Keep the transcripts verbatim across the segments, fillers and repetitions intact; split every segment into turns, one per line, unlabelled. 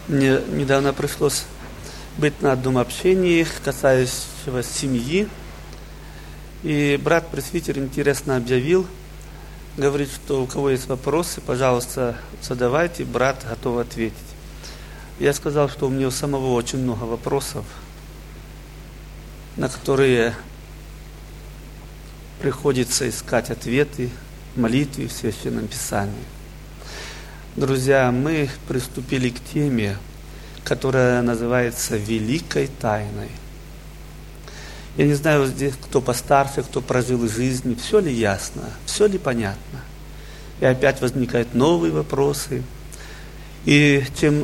Мне недавно пришлось быть на одном общении, касающегося семьи. И брат-пресвитер интересно объявил, говорит, что у кого есть вопросы, пожалуйста, задавайте, брат готов ответить. Я сказал, что у меня у самого очень много вопросов, на которые приходится искать ответы в молитве в Священном Писании. Друзья, мы приступили к теме, которая называется «Великой тайной». Я не знаю, здесь кто постарше, кто прожил жизнь, все ли ясно, все ли понятно. И опять возникают новые вопросы. И чем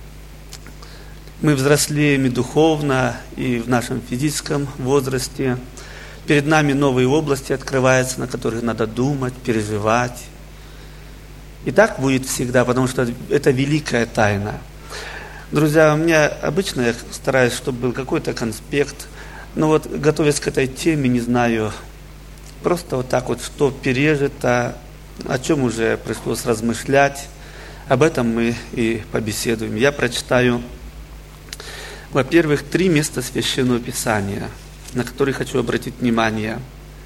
мы взрослеем и духовно, и в нашем физическом возрасте, перед нами новые области открываются, на которых надо думать, переживать. И так будет всегда, потому что это великая тайна. Друзья, у меня обычно я стараюсь, чтобы был какой-то конспект, но вот готовясь к этой теме, не знаю, просто вот так вот, что пережито, о чем уже пришлось размышлять, об этом мы и побеседуем. Я прочитаю, во-первых, три места Священного Писания, на которые хочу обратить внимание.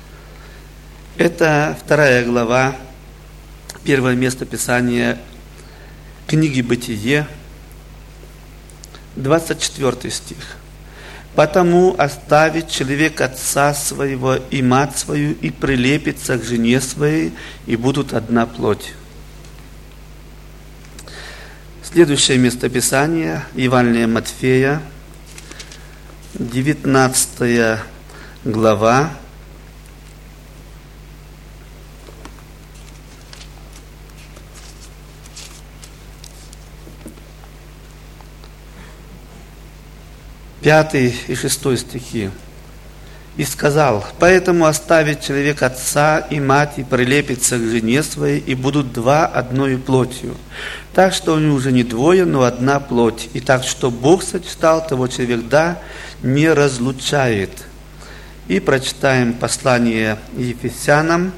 Это вторая глава, первое место Писания книги «Бытие», двадцать четвёртый стих. «Потому оставит человек отца своего и мать свою, и прилепится к жене своей, и будут одна плоть». Следующее местописание, Евангелие Матфея, девятнадцатая глава, пятый и шестой стихи. «И сказал: поэтому оставит человек отца и мать, и прилепится к жене своей, и будут два одною плотью. Так что они уже не двое, но одна плоть. И так что Бог сочетал, того человек да не разлучает». И прочитаем послание Ефесянам,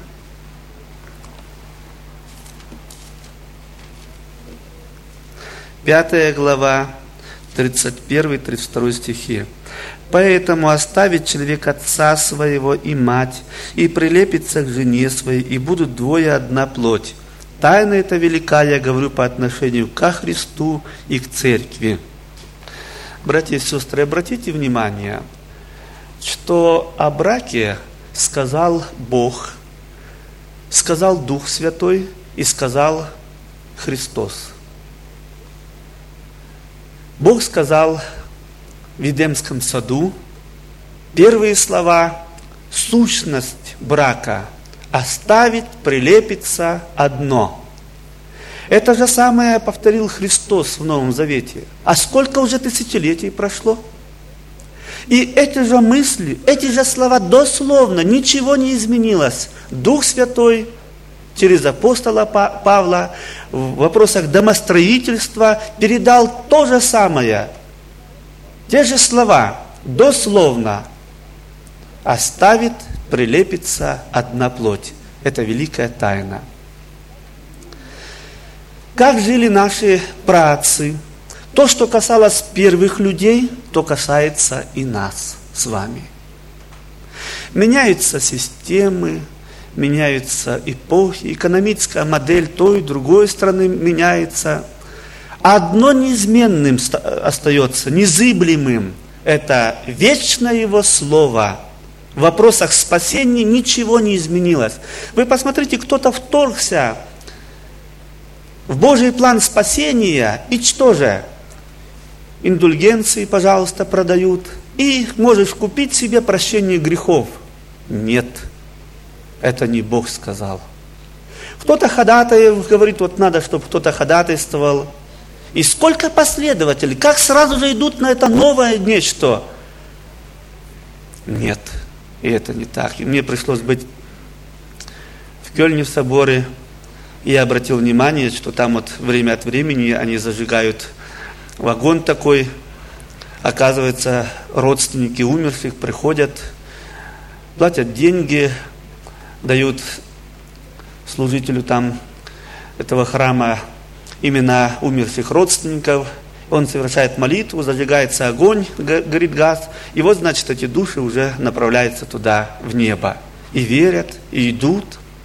пятая глава, тридцать первый тридцать второй стихи. «Поэтому оставит человек отца своего и мать, и прилепится к жене своей, и будут двое одна плоть. Тайна эта велика, я говорю, по отношению ко Христу и к церкви». Братья и сестры, обратите внимание, что о браке сказал Бог, сказал Дух Святой и сказал Христос. Бог сказал в Эдемском саду первые слова: сущность брака оставит, прилепится одно. Это же самое повторил Христос в Новом Завете. А сколько уже тысячелетий прошло? И эти же мысли, эти же слова дословно, ничего не изменилось. Дух Святой через апостола Павла в вопросах домостроительства передал то же самое. Те же слова, дословно: оставит, прилепится одна плоть. Это великая тайна. Как жили наши праотцы? То, что касалось первых людей, то касается и нас с вами. Меняются системы, меняются эпохи, экономическая модель той и другой страны меняется. Одно неизменным остается, незыблемым – это вечное Его Слово. В вопросах спасения ничего не изменилось. Вы посмотрите, кто-то вторгся в Божий план спасения, и что же? Индульгенции, пожалуйста, продают, и можешь купить себе прощение грехов. Нет, это не Бог сказал. Кто-то ходатайствует, говорит, вот надо, чтобы кто-то ходатайствовал. И сколько последователей, как сразу же идут на это новое нечто? Нет, и это не так. И мне пришлось быть в Кёльне в соборе, и я обратил внимание, что там вот время от времени они зажигают вагон такой. Оказывается, родственники умерших приходят, платят деньги, дают служителю там этого храма имена умерших родственников, он совершает молитву, зажигается огонь, горит газ, и вот, значит, эти души уже направляются туда, в небо, и верят, и идут.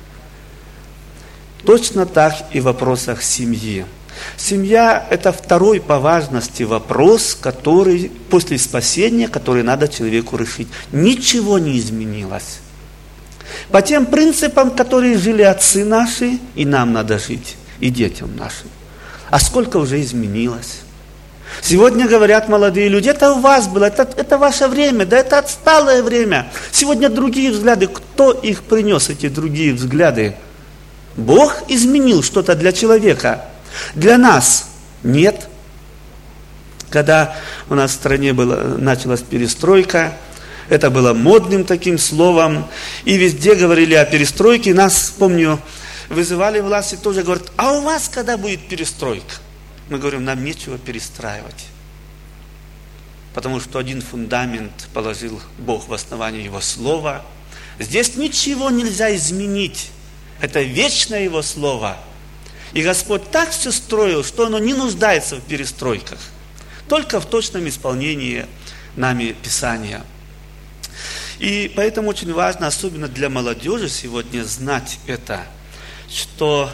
Точно так и в вопросах семьи. Семья – это второй по важности вопрос, который после спасения, который надо человеку решить. Ничего не изменилось. По тем принципам, которые жили отцы наши, и нам надо жить, и детям нашим. А сколько уже изменилось? Сегодня говорят молодые люди, это у вас было, это, это ваше время, да это отсталое время. Сегодня другие взгляды. Кто их принес, эти другие взгляды? Бог изменил что-то для человека. Для нас нет. Когда у нас в стране была, началась перестройка, это было модным таким словом, и везде говорили о перестройке. Нас, помню, вызывали власти, тоже говорят, а у вас когда будет перестройка? Мы говорим, нам нечего перестраивать. Потому что один фундамент положил Бог в основании Его Слова. Здесь ничего нельзя изменить. Это вечное Его Слово. И Господь так все строил, что оно не нуждается в перестройках. Только в точном исполнении нами Писания. И поэтому очень важно, особенно для молодежи сегодня, знать это, что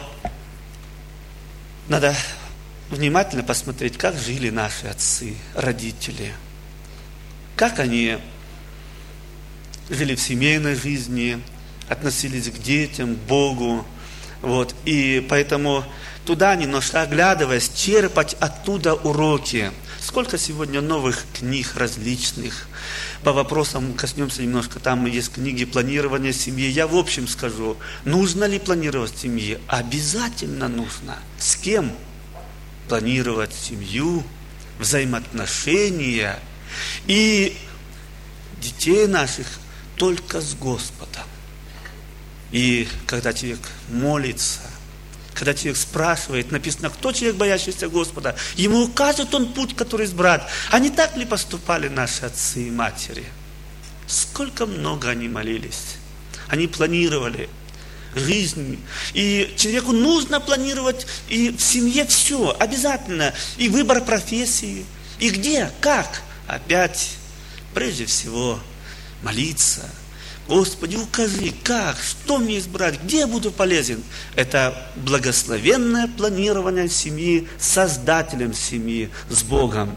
надо внимательно посмотреть, как жили наши отцы, родители, как они жили в семейной жизни, относились к детям, к Богу. Вот. И поэтому туда немножко оглядываясь, черпать оттуда уроки. Сколько сегодня новых книг различных. По вопросам коснемся немножко. Там есть книги планирования семьи. Я в общем скажу, нужно ли планировать семьи? Обязательно нужно. С кем планировать семью, взаимоотношения и детей наших только с Господом. И когда человек молится, когда человек спрашивает, написано, кто человек, боящийся Господа, ему укажет он путь, который избрать. А не так ли поступали наши отцы и матери? Сколько много они молились, они планировали жизнь. И человеку нужно планировать и в семье все, обязательно. И выбор профессии, и где, как. Опять, прежде всего, молиться. Господи, укажи, как, что мне избрать, где я буду полезен. Это благословенное планирование семьи с Создателем семьи, с Богом.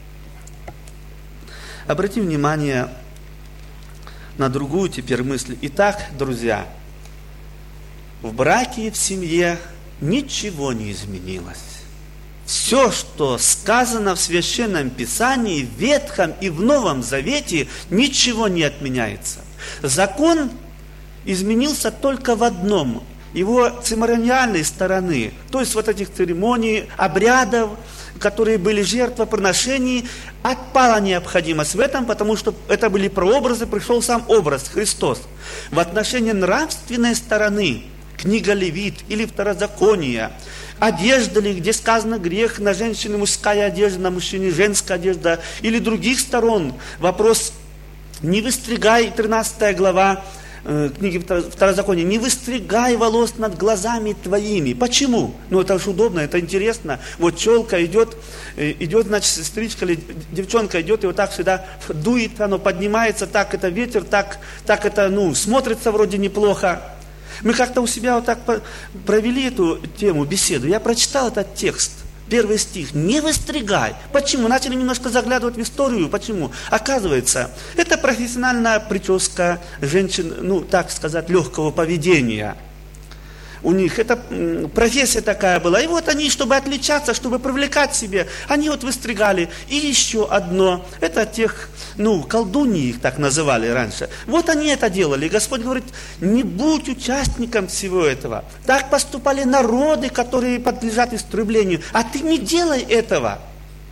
Обратим внимание на другую теперь мысль. Итак, друзья, в браке и в семье ничего не изменилось. Все, что сказано в Священном Писании, в Ветхом и в Новом Завете, ничего не отменяется. Закон изменился только в одном, его церемониальной стороны, то есть вот этих церемоний, обрядов, которые были жертвоприношений, отпала необходимость в этом, потому что это были прообразы, пришел сам образ Христос. В отношении нравственной стороны, книга Левит или Второзаконие, одежда ли, где сказано грех на женщине мужская одежда, на мужчине женская одежда, или других сторон, вопрос «не выстригай», тринадцатая глава э, книги Второзакония, «не выстригай волос над глазами твоими». Почему? Ну это же удобно, это интересно. Вот челка идет, э, идет, значит, сестричка или девчонка идет, и вот так сюда дует, оно поднимается, так это ветер, так, так это, ну, смотрится вроде неплохо. Мы как-то у себя вот так провели эту тему, беседу. Я прочитал этот текст, первый стих. «Не выстригай». Почему? Начали немножко заглядывать в историю. Почему? Оказывается, это профессиональная прическа женщин, ну, так сказать, легкого поведения. У них это профессия такая была. И вот они, чтобы отличаться, чтобы привлекать себе, они вот выстригали. И еще одно, это тех, ну, колдуньи их так называли раньше. Вот они это делали. И Господь говорит, не будь участником всего этого. Так поступали народы, которые подлежат истреблению. А ты не делай этого.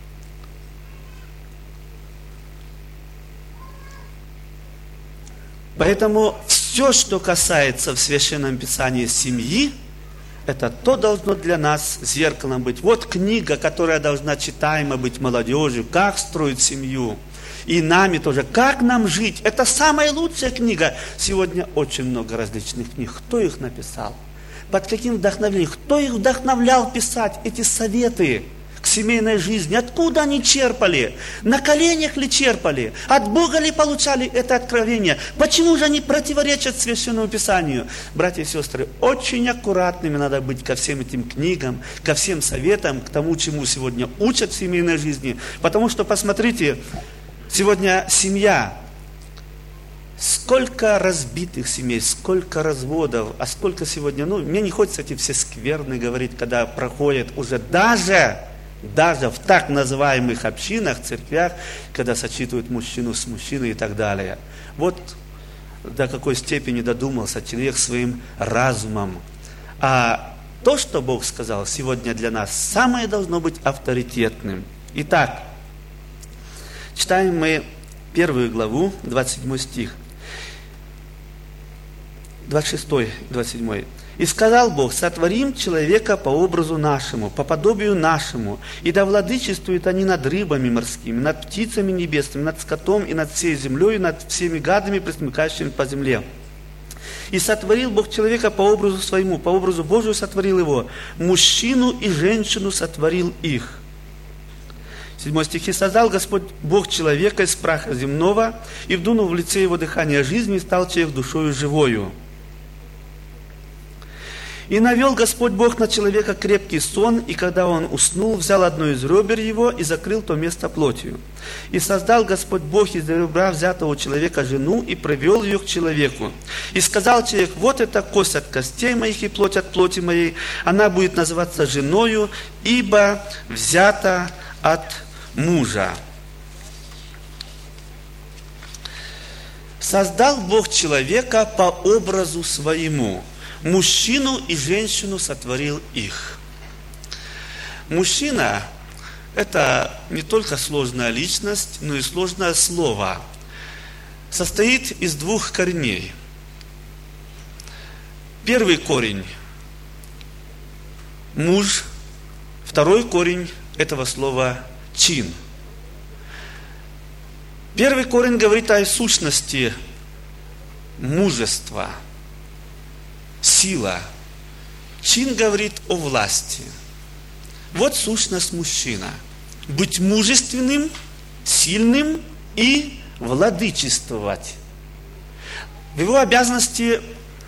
Поэтому все, что касается в Священном Писании семьи, это то должно для нас зеркалом быть. Вот книга, которая должна читаема быть молодежью, как строить семью. И нами тоже, как нам жить. Это самая лучшая книга. Сегодня очень много различных книг. Кто их написал? Под каким вдохновением? Кто их вдохновлял писать эти советы? К семейной жизни. Откуда они черпали? На коленях ли черпали? От Бога ли получали это откровение? Почему же они противоречат Священному Писанию? Братья и сестры, очень аккуратными надо быть ко всем этим книгам, ко всем советам, к тому, чему сегодня учат в семейной жизни. Потому что, посмотрите, сегодня семья, сколько разбитых семей, сколько разводов, а сколько сегодня, ну, мне не хочется эти все скверны говорить, когда проходят уже даже, даже в так называемых общинах, церквях, когда сочетывают мужчину с мужчиной и так далее. Вот до какой степени додумался человек своим разумом. А то, что Бог сказал сегодня для нас, самое должно быть авторитетным. Итак, читаем мы первую главу, двадцать седьмой стих. двадцать шестой, двадцать седьмой. «И сказал Бог, сотворим человека по образу нашему, по подобию нашему, и да владычествуют они над рыбами морскими, над птицами небесными, над скотом и над всей землей, и над всеми гадами, пресмыкающими по земле. И сотворил Бог человека по образу своему, по образу Божию сотворил его, мужчину и женщину сотворил их». Седьмой стих. «И создал Господь Бог человека из праха земного, и вдунул в лице его дыхание жизни, и стал человек душою живою. И навел Господь Бог на человека крепкий сон, и когда он уснул, взял одно из ребер его и закрыл то место плотью. И создал Господь Бог из ребра взятого у человека жену, и привел ее к человеку. И сказал человек, вот это кость от костей моих и плоть от плоти моей, она будет называться женою, ибо взята от мужа». Создал Бог человека по образу своему. Мужчину и женщину сотворил их. Мужчина – это не только сложная личность, но и сложное слово. Состоит из двух корней. Первый корень – муж. Второй корень этого слова – чин. Первый корень говорит о сущности мужества. Сила. Чин говорит о власти. Вот сущность мужчина. Быть мужественным, сильным и владычествовать. В его обязанности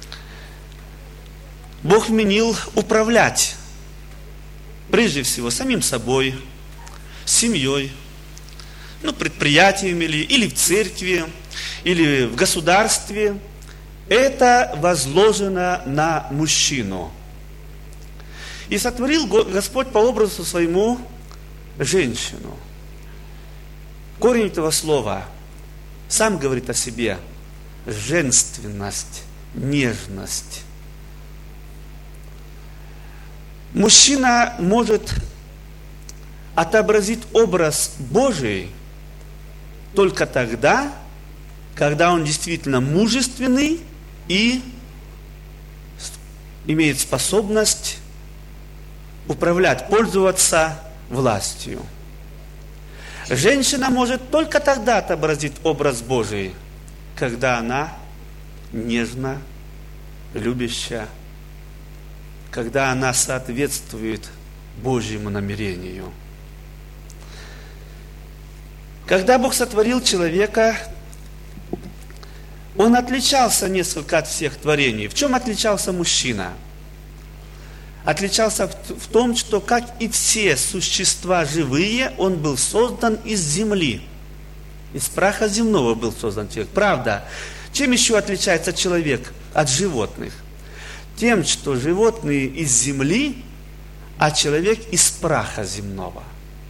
Бог вменил управлять. Прежде всего, самим собой, семьей, ну, предприятиями или, или в церкви, или в государстве. Это возложено на мужчину. И сотворил Господь по образу своему женщину. Корень этого слова сам говорит о себе. Женственность, нежность. Мужчина может отобразить образ Божий только тогда, когда он действительно мужественный и имеет способность управлять, пользоваться властью. Женщина может только тогда отобразить образ Божий, когда она нежна, любящая, когда она соответствует Божьему намерению. Когда Бог сотворил человека, он отличался несколько от всех творений. В чем отличался мужчина? Отличался в том, что, как и все существа живые, он был создан из земли. Из праха земного был создан человек. Правда, чем еще отличается человек от животных? Тем, что животные из земли, а человек из праха земного.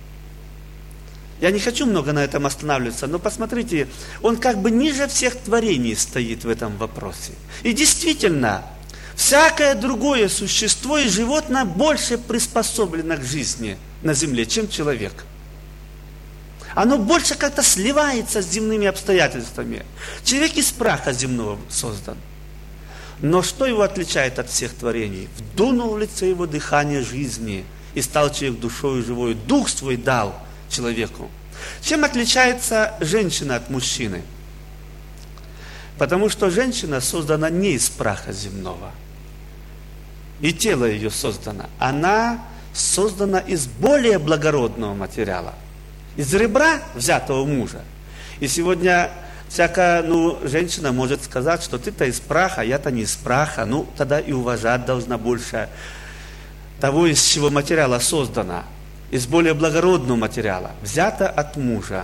Я не хочу много на этом останавливаться, но посмотрите, он как бы ниже всех творений стоит в этом вопросе. И действительно, всякое другое существо и животное больше приспособлено к жизни на земле, чем человек. Оно больше как-то сливается с земными обстоятельствами. Человек из праха земного создан. Но что его отличает от всех творений? Вдунул в лице его дыхание жизни, и стал человек душою живой. Дух свой дал человеку. Чем отличается женщина от мужчины? Потому что женщина создана не из праха земного. И тело ее создано. Она создана из более благородного материала, из ребра взятого мужа. И сегодня всякая ну, женщина может сказать, что ты-то из праха, я-то не из праха, ну тогда и уважать должна больше того, из чего материала создана, из более благородного материала, взято от мужа.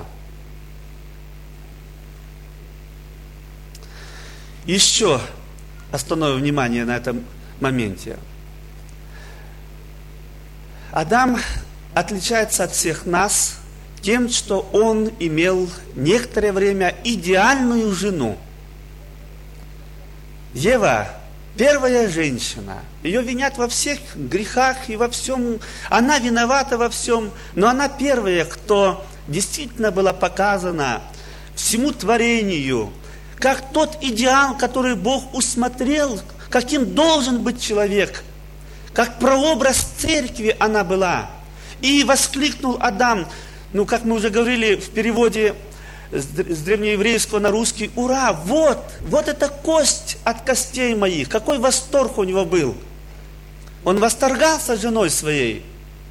Еще остановим внимание на этом моменте. Адам отличается от всех нас тем, что он имел некоторое время идеальную жену. Ева, первая женщина, ее винят во всех грехах и во всем, она виновата во всем, но она первая, кто действительно была показана всему творению, как тот идеал, который Бог усмотрел, каким должен быть человек, как прообраз церкви она была. И воскликнул Адам, ну, как мы уже говорили в переводе с древнееврейского на русский, ура, вот, вот эта кость от костей моих, какой восторг у него был. Он восторгался женой своей.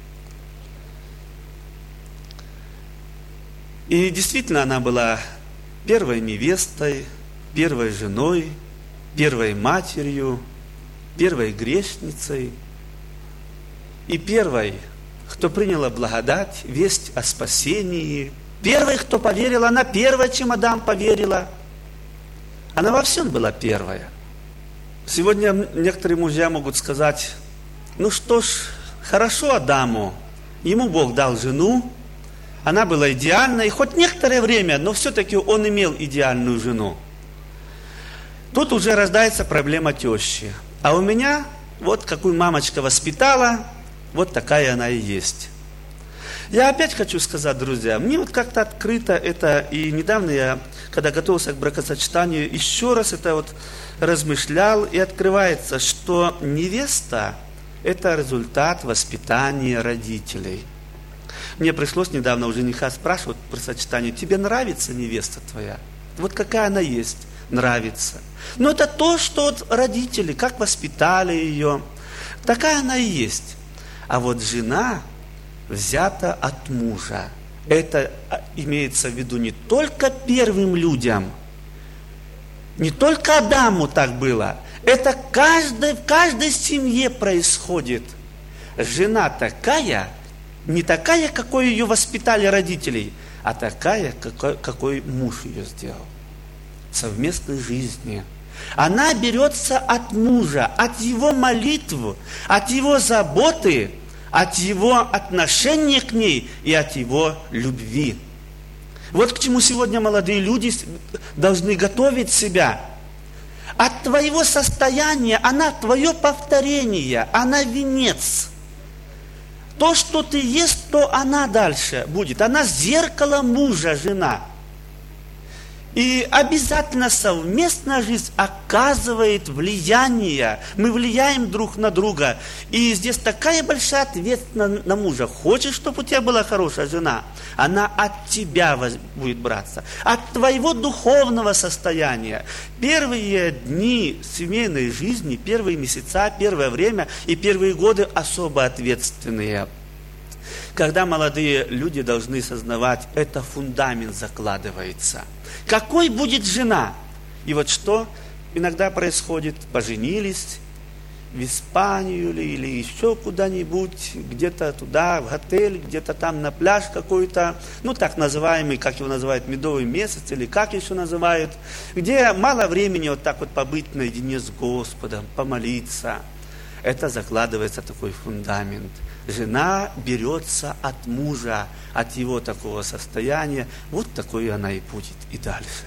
И действительно она была первой невестой, первой женой, первой матерью, первой грешницей и первой, кто приняла благодать, весть о спасении. Первой, кто поверила, она первая, чем Адам поверила. Она во всем была первая. Сегодня некоторые мужья могут сказать, ну что ж, хорошо Адаму, ему Бог дал жену, она была идеальной, хоть некоторое время, но все-таки он имел идеальную жену. Тут уже рождается проблема тещи. А у меня, вот какую мамочка воспитала, вот такая она и есть. Я опять хочу сказать, друзья, мне вот как-то открыто это, и недавно я, когда готовился к бракосочетанию, еще раз это вот размышлял, и открывается, что невеста – это результат воспитания родителей. Мне пришлось недавно у жениха спрашивать про сочетание, тебе нравится невеста твоя? Вот какая она есть, нравится. Но это то, что вот родители, как воспитали ее, такая она и есть. А вот жена взята от мужа. Это имеется в виду не только первым людям, не только Адаму так было. Это каждой, в каждой семье происходит. Жена такая, не такая, какой ее воспитали родители, а такая, какой, какой муж ее сделал. В совместной жизни. Она берется от мужа, от его молитв, от его заботы, от его отношения к ней и от его любви. Вот к чему сегодня молодые люди должны готовить себя. От твоего состояния, она твое повторение, она венец. То, что ты есть, то она дальше будет. Она зеркало мужа, жена. И обязательно совместная жизнь оказывает влияние. Мы влияем друг на друга. И здесь такая большая ответственность на мужа. Хочешь, чтобы у тебя была хорошая жена? Она от тебя будет браться. От твоего духовного состояния. Первые дни семейной жизни, первые месяца, первое время и первые годы особо ответственные. Когда молодые люди должны сознавать, это фундамент закладывается. Какой будет жена? И вот что иногда происходит, поженились в Испанию или, или еще куда-нибудь, где-то туда, в отель, где-то там на пляж какой-то, ну так называемый, как его называют, медовый месяц, или как еще называют, где мало времени вот так вот побыть наедине с Господом, помолиться. Это закладывается такой фундамент. Жена берется от мужа, от его такого состояния. Вот такой она и будет и дальше.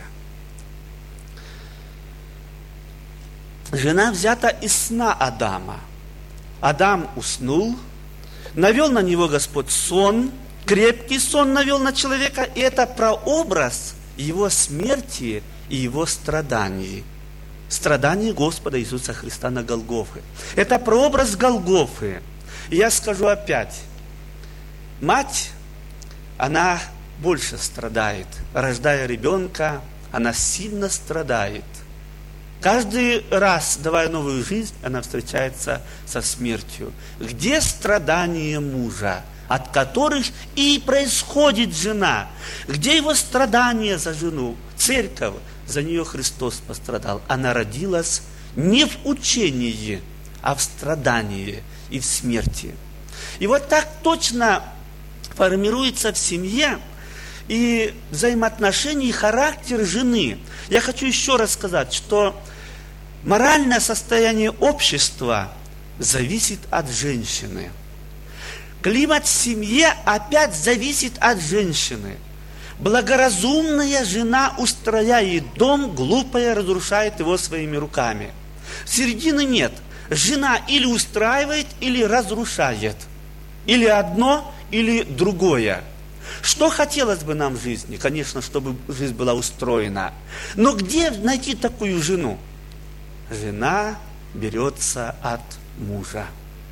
Жена взята из сна Адама. Адам уснул, навел на него Господь сон, крепкий сон навел на человека, и это прообраз его смерти и его страданий. Страданий Господа Иисуса Христа на Голгофе. Это прообраз Голгофы. И я скажу опять, мать, она больше страдает. Рождая ребенка, она сильно страдает. Каждый раз, давая новую жизнь, она встречается со смертью. Где страдания мужа, от которых и происходит жена? Где его страдания за жену? Церковь, за нее Христос пострадал. Она родилась не в учении, а в страдании и в смерти. И вот так точно формируется в семье и взаимоотношения, и характер жены. Я хочу еще раз сказать, что моральное состояние общества зависит от женщины. Климат в семье опять зависит от женщины. Благоразумная жена устрояет дом, глупая разрушает его своими руками. Середины нет. Жена или устраивает, или разрушает. Или одно, или другое. Что хотелось бы нам в жизни? Конечно, чтобы жизнь была устроена. Но где найти такую жену? Жена берется от мужа.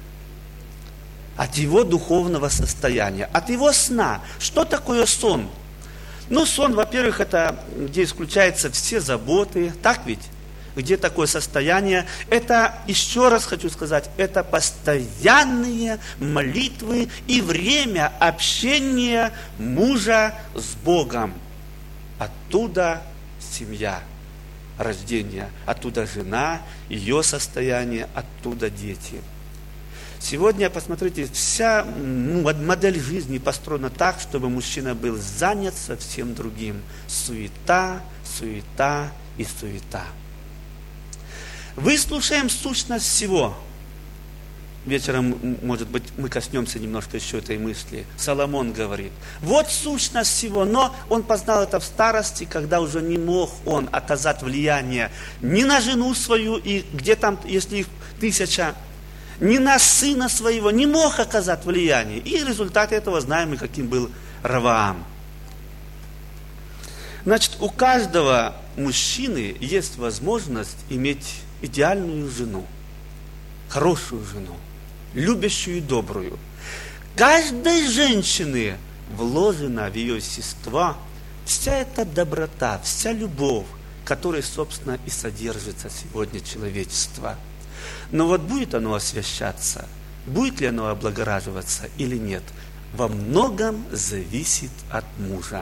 От его духовного состояния, от его сна. Что такое сон? Ну, сон, во-первых, это где исключаются все заботы, так ведь? Где такое состояние? Это, еще раз хочу сказать, это постоянные молитвы и время общения мужа с Богом. Оттуда семья, рождение, оттуда жена, ее состояние, оттуда дети. Сегодня, посмотрите, вся модель жизни построена так, чтобы мужчина был занят совсем другим. Суета, суета и суета. Выслушаем сущность всего. Вечером, может быть, мы коснемся немножко еще этой мысли. Соломон говорит, вот сущность всего, но он познал это в старости, когда уже не мог он оказать влияние ни на жену свою, и где там, если их тысяча, ни на сына своего, не мог оказать влияние. И результат этого знаем мы, каким был Раваам. Значит, у каждого мужчины есть возможность иметь идеальную жену, хорошую жену, любящую и добрую. Каждой женщине вложена в ее естество вся эта доброта, вся любовь, которой, собственно, и содержится сегодня человечество. Но вот будет оно освящаться, будет ли оно облагораживаться или нет, во многом зависит от мужа.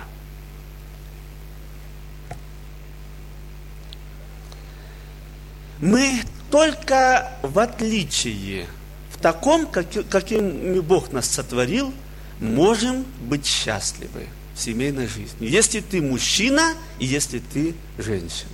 Мы только в отличие, в таком, каким Бог нас сотворил, можем быть счастливы в семейной жизни. Если ты мужчина и если ты женщина.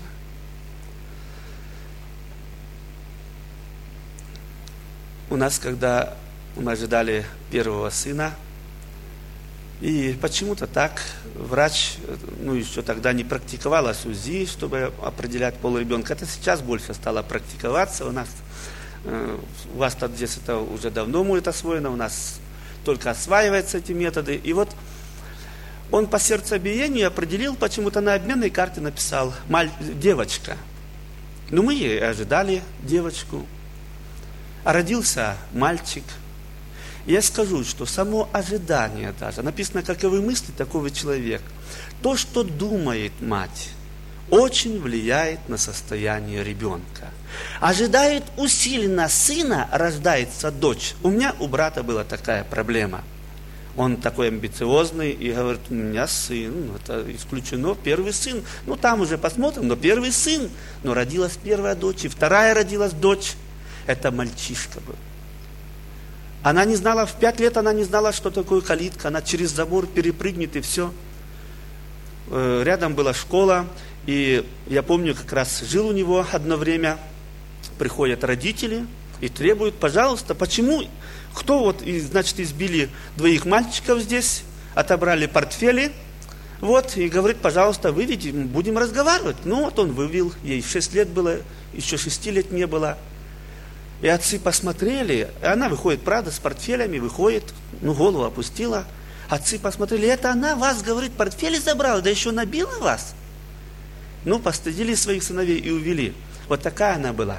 У нас, когда мы ожидали первого сына, и почему-то так врач, ну еще тогда не практиковалась УЗИ, чтобы определять пол ребенка. Это сейчас больше стало практиковаться. У нас, у вас тут здесь это уже давно будет освоено, у нас только осваиваются эти методы. И вот он по сердцебиению определил, почему-то на обменной карте написал маль, девочка. Ну мы и ожидали девочку. А родился мальчик. Я скажу, что само ожидание даже, написано, каковы мысли такого человека. То, что думает мать, очень влияет на состояние ребенка. Ожидает усиленно сына, рождается дочь. У меня, у брата была такая проблема. Он такой амбициозный и говорит, у меня сын, это исключено, первый сын. Ну там уже посмотрим, но первый сын. Но родилась первая дочь, и вторая родилась дочь. Это мальчишка был. Она не знала, в пять лет она не знала, что такое калитка. Она через забор перепрыгнет и все. Рядом была школа. И я помню, как раз жил у него одно время. Приходят родители и требуют, пожалуйста, почему, кто вот, значит, избили двоих мальчиков здесь, отобрали портфели, вот, и говорит, пожалуйста, выведи, будем разговаривать. Ну, вот он вывел, ей шесть лет было, еще шести лет не было. И отцы посмотрели, и она выходит, правда, с портфелями, выходит, ну, голову опустила. Отцы посмотрели, это она вас, говорит, портфели забрала, да еще набила вас. Ну, постыдили своих сыновей и увели. Вот такая она была.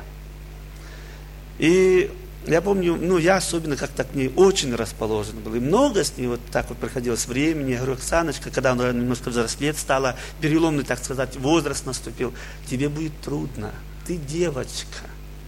И я помню, ну, я особенно как-то к ней очень расположен был. И много с ней вот так вот проходилось времени. Я говорю, Оксаночка, когда она немножко взрослеть стала, переломный, так сказать, возраст наступил, тебе будет трудно. ты девочка.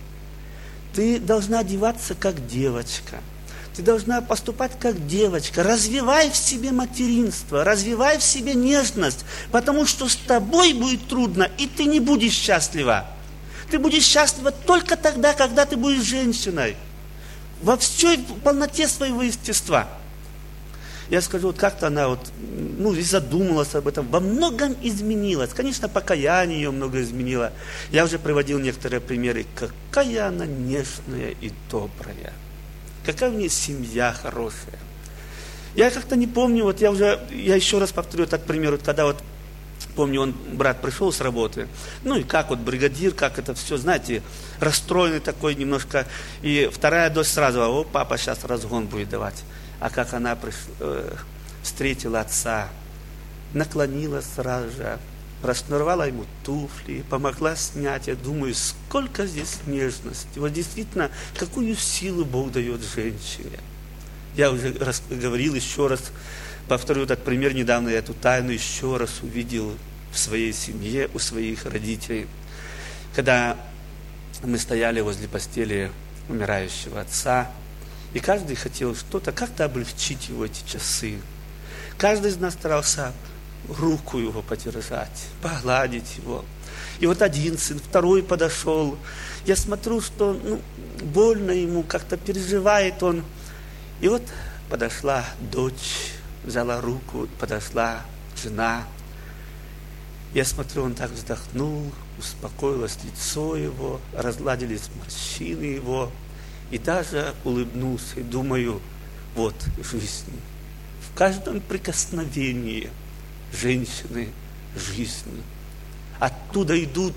Ты должна одеваться как девочка. Ты должна поступать как девочка. Развивай в себе материнство, развивай в себе нежность, потому что с тобой будет трудно, и ты не будешь счастлива. Ты будешь счастлива только тогда, когда ты будешь женщиной, во всей полноте своего естества. Я скажу, вот как-то она вот, ну, и задумалась об этом, во многом изменилась. Конечно, покаяние ее много изменило. Я уже приводил некоторые примеры, какая она нежная и добрая. Какая у нее семья хорошая. Я как-то не помню, вот я уже, я еще раз повторю, так, к примеру, когда вот, помню, он, брат пришел с работы, ну и как вот бригадир, как это все, знаете, расстроенный такой немножко. И вторая дочь сразу, о, папа сейчас разгон будет давать. А как она приш... э, встретила отца, наклонилась сразу же, расшнуровала ему туфли, помогла снять. Я думаю, сколько здесь нежности. Вот действительно, какую силу Бог дает женщине. Я уже раз, говорил еще раз, повторю этот пример, недавно я эту тайну еще раз увидел в своей семье, у своих родителей. Когда мы стояли возле постели умирающего отца, и каждый хотел что-то, как-то облегчить его эти часы. Каждый из нас старался руку его подержать, погладить его. И вот один сын, второй подошел. Я смотрю, что ну, больно ему, как-то переживает он. И вот подошла дочь, взяла руку, подошла жена. Я смотрю, он так вздохнул, успокоилось лицо его, разгладились морщины его. И даже улыбнулся, и думаю, вот жизнь. В каждом прикосновении женщины жизни. Оттуда идут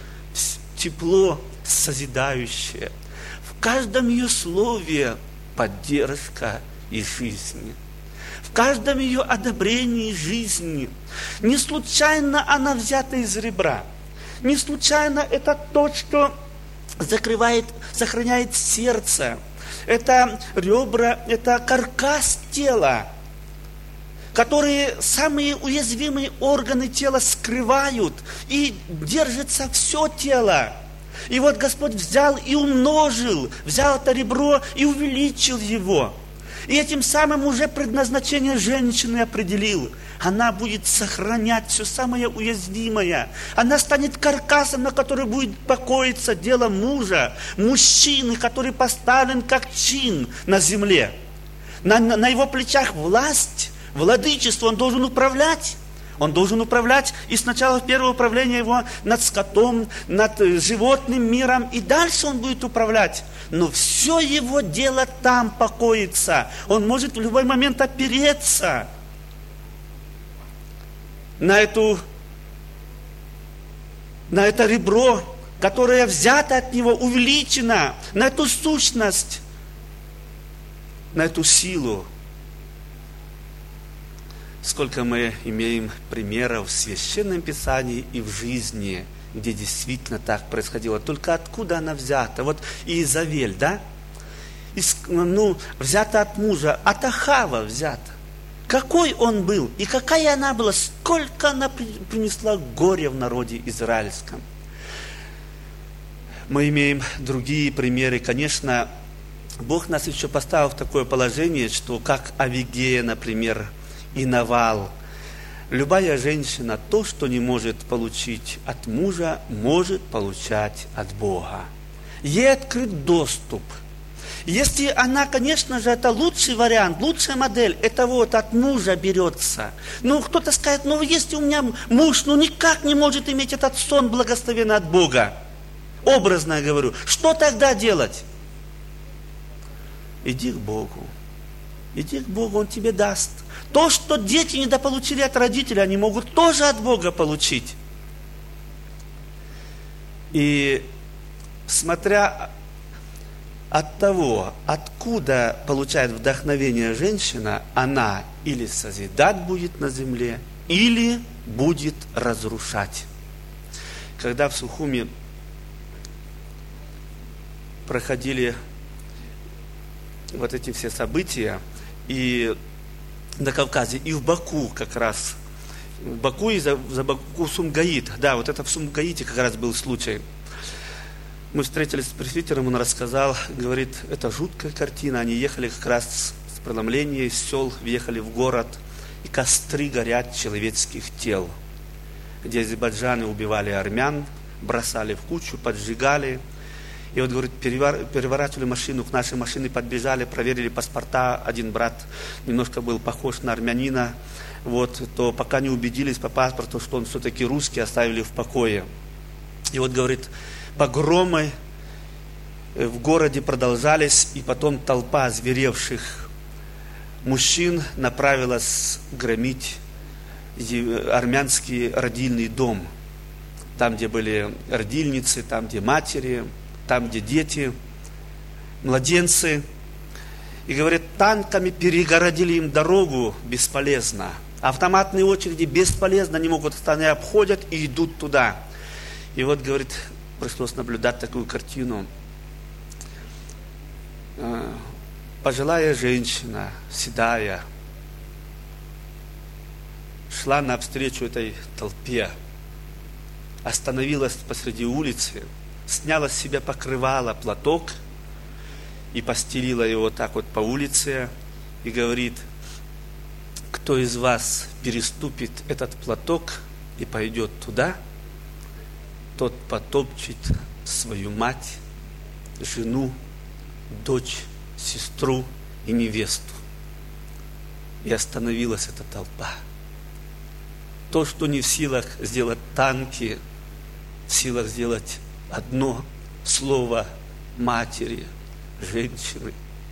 тепло созидающее. В каждом ее слове поддержка и жизнь. В каждом ее одобрении жизни. Не случайно она взята из ребра. Не случайно это то, что закрывает, сохраняет сердце. Это ребра, это каркас тела, которые самые уязвимые органы тела скрывают, и держится все тело. И вот Господь взял и умножил, взял это ребро и увеличил его. И этим самым уже предназначение женщины определил. Она будет сохранять все самое уязвимое. Она станет каркасом, на который будет покоиться дело мужа, мужчины, который поставлен как чин на земле. На, на, на его плечах власть, владычество, он должен управлять. Он должен управлять, и сначала первое управление его над скотом, над животным миром, и дальше он будет управлять. Но все его дело там покоится. Он может в любой момент опереться на эту, на это ребро, которое взято от него, увеличено, на эту сущность, на эту силу. Сколько мы имеем примеров в Священном Писании и в жизни, где действительно так происходило. Только откуда она взята? Вот Иезавель, да? Из, ну, взята от мужа, от Ахава взята. Какой он был и какая она была, сколько она принесла горя в народе израильском. Мы имеем другие примеры. Конечно, Бог нас еще поставил в такое положение, что как Авигея, например, и Навал. Любая женщина то, что не может получить от мужа, может получать от Бога. Ей открыт доступ. Если она, конечно же, это лучший вариант, лучшая модель, это вот от мужа берется. Ну, кто-то скажет, ну, если у меня муж, ну, никак не может иметь этот сон благословенный от Бога. Образно я говорю. Что тогда делать? Иди к Богу. Иди к Богу, Он тебе даст. То, что дети недополучили от родителей, они могут тоже от Бога получить. И смотря от того, откуда получает вдохновение женщина, она или созидать будет на земле, или будет разрушать. Когда в Сухуми проходили вот эти все события, и на Кавказе, и в Баку как раз, в Баку и за, за Баку Сумгаит, да, вот это в Сумгаите как раз был случай. Мы встретились с пресвитером, он рассказал, говорит, это жуткая картина. Они ехали как раз с преломления из сел, въехали в город, и костры горят человеческих тел, где азербайджаны убивали армян, бросали в кучу, поджигали. И вот, говорит, переворачивали машину, к нашей машине подбежали, проверили паспорта. Один брат немножко был похож на армянина, вот, то пока не убедились по паспорту, что он все-таки русский, оставили в покое. И вот, говорит, погромы в городе продолжались, и потом толпа озверевших мужчин направилась громить армянский родильный дом. Там, где были родильницы, там, где матери, там, где дети, младенцы. И, говорит, танками перегородили им дорогу бесполезно. Автоматные очереди бесполезно, они могут остаться, обходят и идут туда. И вот, говорит, пришлось наблюдать такую картину. Пожилая женщина, седая, шла навстречу этой толпе, остановилась посреди улицы, сняла с себя покрывало, платок и постелила его так вот по улице и говорит, кто из вас переступит этот платок и пойдет туда, тот потопчет свою мать, жену, дочь, сестру и невесту. И остановилась эта толпа. То, что не в силах сделать танки, в силах сделать одно слово матери, женщины.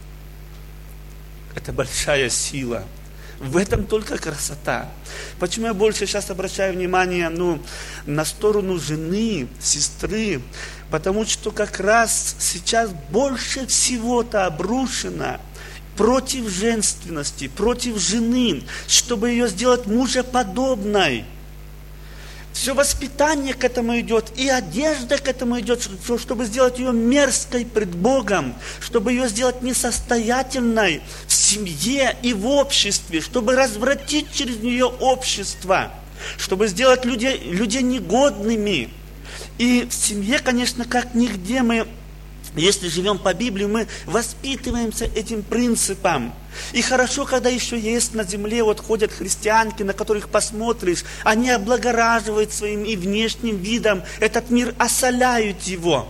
Это большая сила. В этом только красота. Почему я больше сейчас обращаю внимание ну, на сторону жены, сестры? Потому что как раз сейчас больше всего-то обрушено против женственности, против жены, чтобы ее сделать мужеподобной. Все воспитание к этому идет, и одежда к этому идет, чтобы сделать ее мерзкой пред Богом, чтобы ее сделать несостоятельной в семье и в обществе, чтобы развратить через нее общество, чтобы сделать людей, людей негодными. И в семье, конечно, как нигде мы, если живем по Библии, мы воспитываемся этим принципом. И хорошо, когда еще есть на земле, вот ходят христианки, на которых посмотришь, они облагораживают своим и внешним видом этот мир, осоляют его.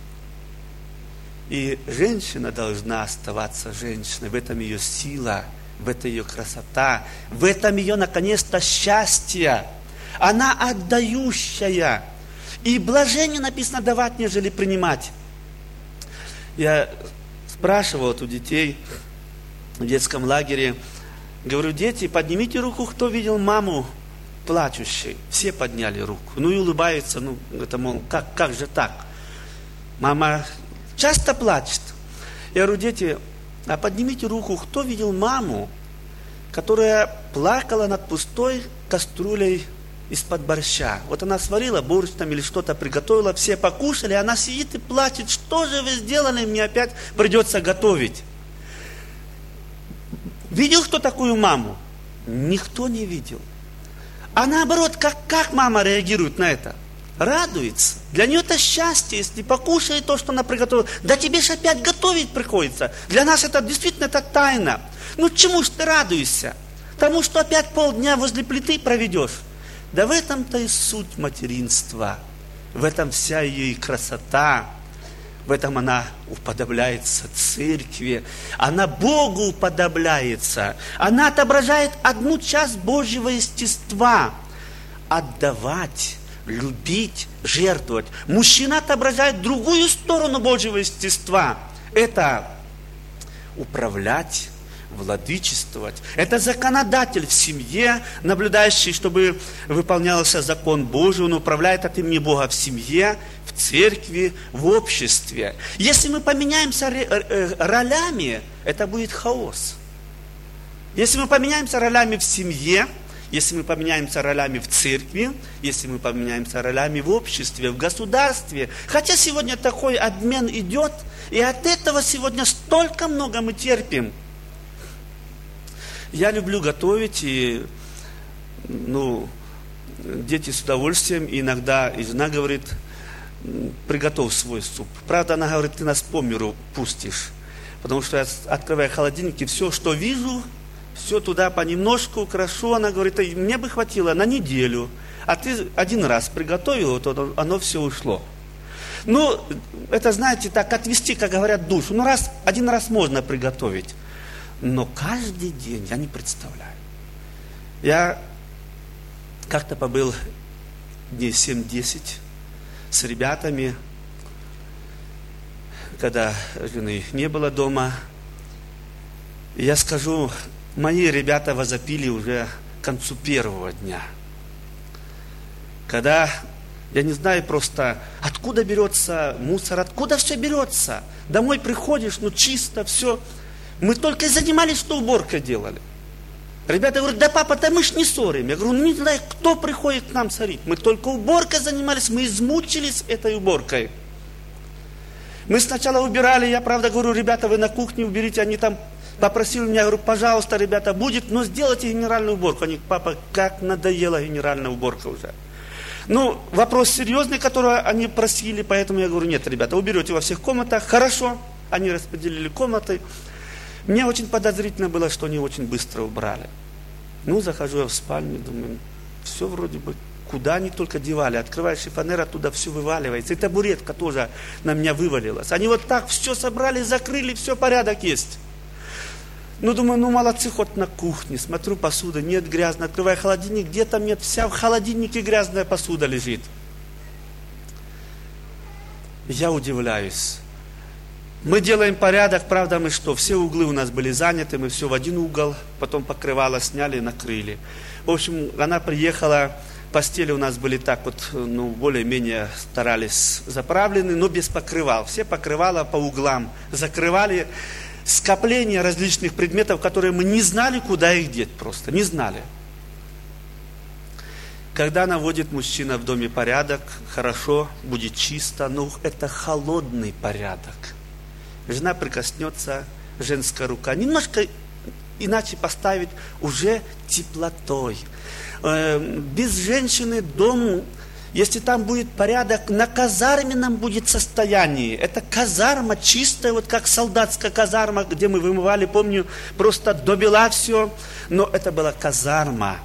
И женщина должна оставаться женщиной, в этом ее сила, в этом ее красота, в этом ее, наконец-то, счастье. Она отдающая. И блажение написано давать, нежели принимать. Я спрашивал вот у детей в детском лагере, говорю, дети, поднимите руку, кто видел маму плачущей. Все подняли руку. Ну и улыбаются, ну, это, мол, как, как же так? Мама часто плачет. Я говорю, дети, а поднимите руку, кто видел маму, которая плакала над пустой кастрюлей из-под борща. Вот она сварила борщ там или что-то приготовила, все покушали, она сидит и плачет, что же вы сделали, мне опять придется готовить. Видел кто такую маму? Никто не видел. А наоборот, как, как мама реагирует на это? Радуется. Для нее это счастье, если покушает то, что она приготовила. Да тебе же опять готовить приходится. Для нас это действительно это тайна. Ну чему ж ты радуешься? Тому, что опять полдня возле плиты проведешь. Да в этом-то и суть материнства, в этом вся ее и красота, в этом она уподобляется церкви, она Богу уподобляется, она отображает одну часть Божьего естества, отдавать, любить, жертвовать. Мужчина отображает другую сторону Божьего естества, это управлять, владычествовать. Это законодатель в семье, наблюдающий, чтобы выполнялся закон Божий. Он управляет от имени Бога в семье, в церкви, в обществе. Если мы поменяемся ролями, это будет хаос. Если мы поменяемся ролями в семье, если мы поменяемся ролями в церкви, если мы поменяемся ролями в обществе, в государстве. Хотя сегодня такой обмен идет, и от этого сегодня столько много мы терпим. Я люблю готовить, и ну, дети с удовольствием, и иногда и жена говорит, приготовь свой суп. Правда, она говорит, ты нас по миру пустишь. Потому что я открываю холодильник, и все, что вижу, все туда понемножку, хорошо. Она говорит, мне бы хватило на неделю. А ты один раз приготовил, то оно все ушло. Ну, это, знаете, так отвести, как говорят, душу. Ну, раз, один раз можно приготовить. Но каждый день я не представляю. Я как-то побыл дней семь-десять с ребятами, когда жены не было дома. И я скажу, мои ребята возопили уже к концу первого дня. Когда, я не знаю просто, откуда берется мусор, откуда все берется. Домой приходишь, ну чисто, все. Мы только и занимались, что уборкой делали. Ребята говорят, да папа, да мы ж не ссорим. Я говорю, ну не знаю, кто приходит к нам ссорить. Мы только уборкой занимались, мы измучились этой уборкой. Мы сначала убирали, я правда говорю, ребята, вы на кухне уберите, они там попросили меня, говорю, пожалуйста, ребята, будет, но сделайте генеральную уборку. Они, папа, как надоела генеральная уборка уже. Ну, вопрос серьезный, который они просили, поэтому я говорю, нет, ребята, уберете во всех комнатах, хорошо. Они распределили комнаты. Мне очень подозрительно было, что они очень быстро убрали. Ну, захожу я в спальню, думаю, все вроде бы, куда они только девали. Открываю шифонер, оттуда все вываливается. И табуретка тоже на меня вывалилась. Они вот так все собрали, закрыли, все, порядок есть. Ну, думаю, ну, молодцы, хоть на кухне. Смотрю, посуда нет, грязная. Открываю холодильник, где там нет, вся в холодильнике грязная посуда лежит. Я удивляюсь. Мы делаем порядок, правда, мы что, все углы у нас были заняты, мы все в один угол, потом покрывало сняли, накрыли. В общем, она приехала, постели у нас были так вот, ну, более-менее старались заправлены, но без покрывал. Все покрывала по углам, закрывали скопление различных предметов, которые мы не знали, куда их деть просто, не знали. Когда наводит мужчина в доме порядок, хорошо, будет чисто, но это холодный порядок. Жена прикоснется, женская рука, немножко иначе поставить, уже теплотой. Без женщины дом, если там будет порядок, на казарменном будет состоянии. Это казарма чистая, вот как солдатская казарма, где мы вымывали, помню, просто до бела все. Но это была казарма.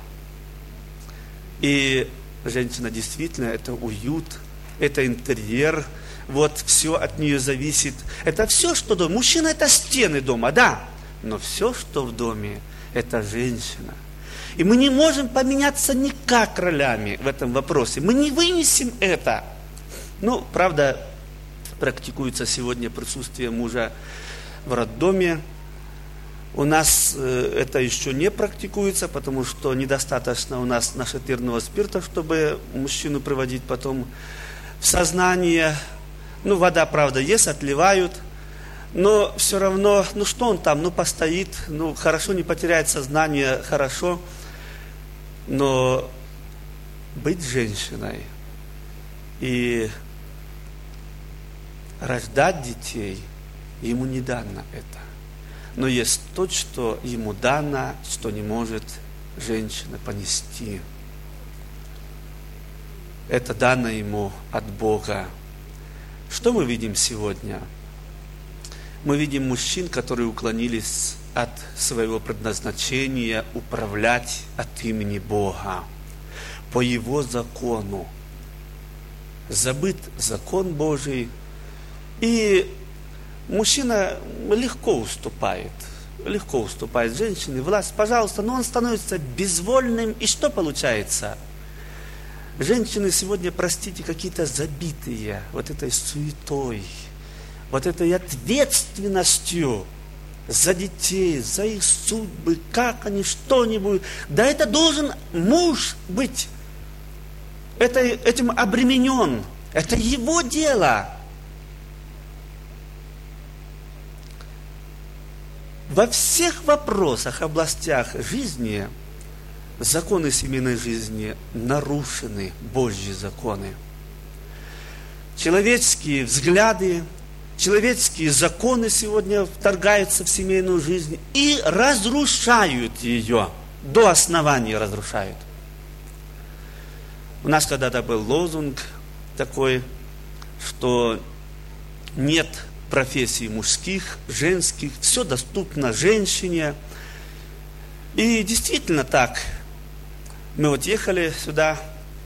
И женщина действительно, это уют, это интерьер. Вот все от нее зависит. Это все, что дома. Мужчина это стены дома, да. Но все, что в доме, это женщина. И мы не можем поменяться никак ролями в этом вопросе. Мы не вынесем это. Ну, правда, практикуется сегодня присутствие мужа в роддоме. У нас э, это еще не практикуется, потому что недостаточно у нас нашатырного спирта, чтобы мужчину приводить потом в сознание. Ну, вода, правда, есть, отливают, но все равно, ну, что он там, ну, постоит, ну, хорошо, не потеряет сознание, хорошо, но быть женщиной и рождать детей, ему не дано это. Но есть то, что ему дано, что не может женщина понести. Это дано ему от Бога. Что мы видим сегодня? Мы видим мужчин, которые уклонились от своего предназначения управлять от имени Бога по Его закону. Забыт закон Божий, и мужчина легко уступает, легко уступает женщине власть, пожалуйста, но он становится безвольным, и что получается? Женщины сегодня, простите, какие-то забитые вот этой суетой, вот этой ответственностью за детей, за их судьбы, как они, что-нибудь. Да это должен муж быть, это, этим обременен, это его дело. Во всех вопросах, областях жизни, законы семейной жизни нарушены, Божьи законы. Человеческие взгляды, человеческие законы сегодня вторгаются в семейную жизнь и разрушают ее, до основания разрушают. У нас когда-то был лозунг такой: что нет профессий мужских, женских, все доступно женщине. И действительно так. Мы вот ехали сюда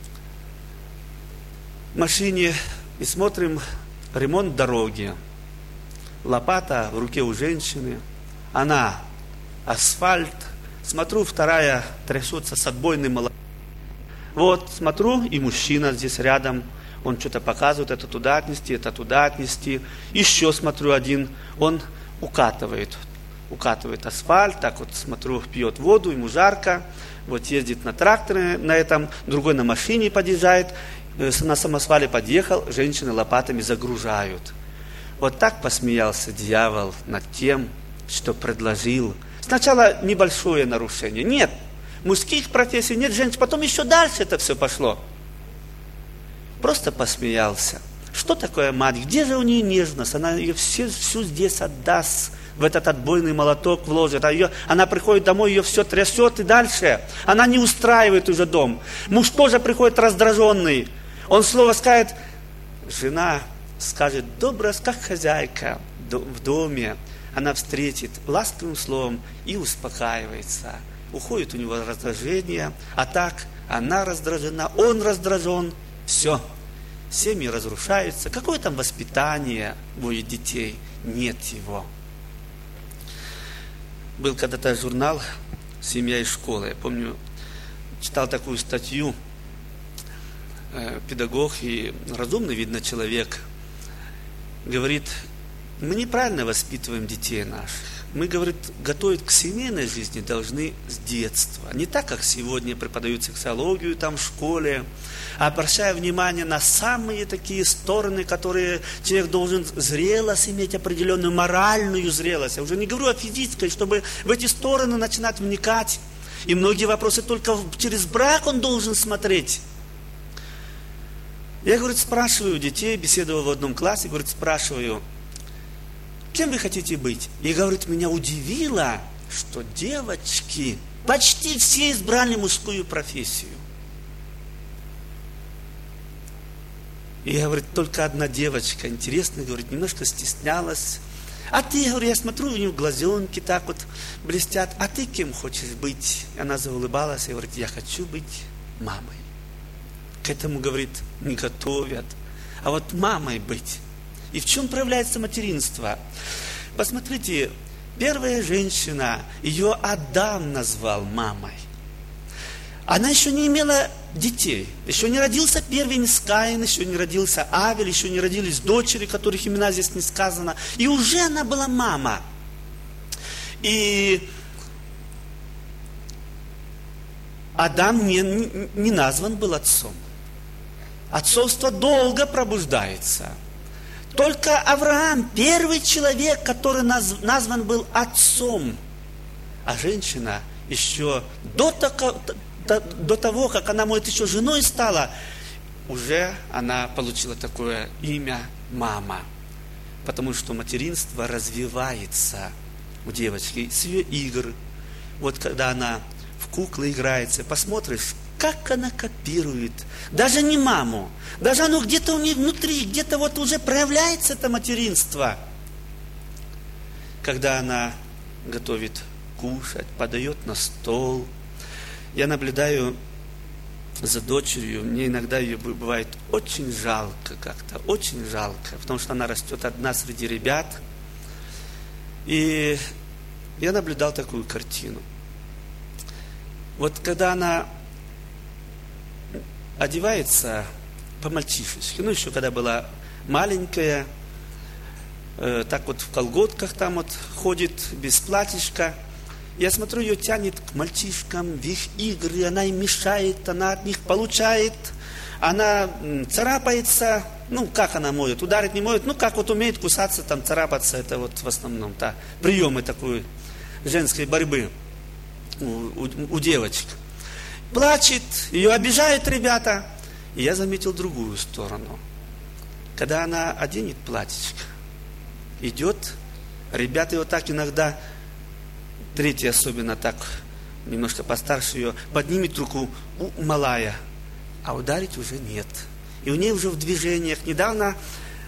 в машине и смотрим ремонт дороги. Лопата в руке у женщины. Она асфальт. Смотрю, вторая трясется с отбойным молотком. Вот, смотрю, и мужчина здесь рядом. Он что-то показывает, это туда отнести, это туда отнести. Еще смотрю, один, он укатывает. Укатывает асфальт, так вот смотрю, пьет воду, ему жарко. Вот ездит на тракторе на этом, другой на машине подъезжает. На самосвале подъехал, женщины лопатами загружают. Вот так посмеялся дьявол над тем, что предложил. Сначала небольшое нарушение. Нет, мужских профессий, нет женщин. Потом еще дальше это все пошло. Просто посмеялся. Что такое мать? Где же у нее нежность? Она ее все, всю здесь отдаст, в этот отбойный молоток вложит. А ее, она приходит домой, ее все трясет и дальше. Она не устраивает уже дом. Муж тоже приходит раздраженный. Он слово скажет, жена скажет, добрая, как хозяйка в доме. Она встретит ласковым словом и успокаивается. Уходит у него раздражение, а так она раздражена, он раздражен. Все, семьи разрушаются. Какое там воспитание будет детей? Нет его. Был когда-то журнал «Семья и школа». Я помню, читал такую статью. Педагог и разумный, видно, человек говорит, мы неправильно воспитываем детей наших. Мы, говорит, готовить к семейной жизни должны с детства. Не так, как сегодня преподают сексологию там в школе, а обращая внимание на самые такие стороны, которые человек должен зрелость иметь, определенную моральную зрелость. Я уже не говорю о физической, чтобы в эти стороны начинать вникать. И многие вопросы только через брак он должен смотреть. Я, говорит, спрашиваю детей, беседовал в одном классе, говорит, спрашиваю, кем вы хотите быть? И, говорит, меня удивило, что девочки почти все избрали мужскую профессию. И, говорит, только одна девочка, интересно, говорит, немножко стеснялась. А ты, говорю, я смотрю, у нее глазенки так вот блестят. А ты кем хочешь быть? И она заулыбалась и говорит, я хочу быть мамой. К этому, говорит, не готовят. А вот мамой быть. И в чем проявляется материнство? Посмотрите, первая женщина, ее Адам назвал мамой. Она еще не имела детей. Еще не родился первенец Каин, еще не родился Авель, еще не родились дочери, которых имена здесь не сказано. И уже она была мама. И Адам не, не назван был отцом. Отцовство долго пробуждается. Только Авраам, первый человек, который наз, назван был отцом. А женщина еще до, тако, до, до того, как она, может, еще женой стала, уже она получила такое имя мама. Потому что материнство развивается у девочки с ее игр. Вот когда она в куклы играется, посмотришь, как она копирует. Даже не маму. Даже оно где-то у нее внутри, где-то вот уже проявляется это материнство. Когда она готовит кушать, подает на стол. Я наблюдаю за дочерью. Мне иногда ее бывает очень жалко как-то. Очень жалко. Потому что она растет одна среди ребят. И я наблюдал такую картину. Вот когда она одевается по-мальчишески, ну еще когда была маленькая, э, так вот в колготках там вот ходит, без платьишка. Я смотрю, ее тянет к мальчишкам, в их игры, она им мешает, она от них получает, она царапается, ну как она может, ударить не может, ну как вот умеет кусаться, там царапаться, это вот в основном, да, приемы такой женской борьбы у, у, у девочек. Плачет, ее обижают ребята. И я заметил другую сторону. Когда она оденет платьишко, идет, ребята ее так иногда, третий особенно так, немножко постарше ее, поднимет руку, малая, а ударить уже нет. И у нее уже в движениях. Недавно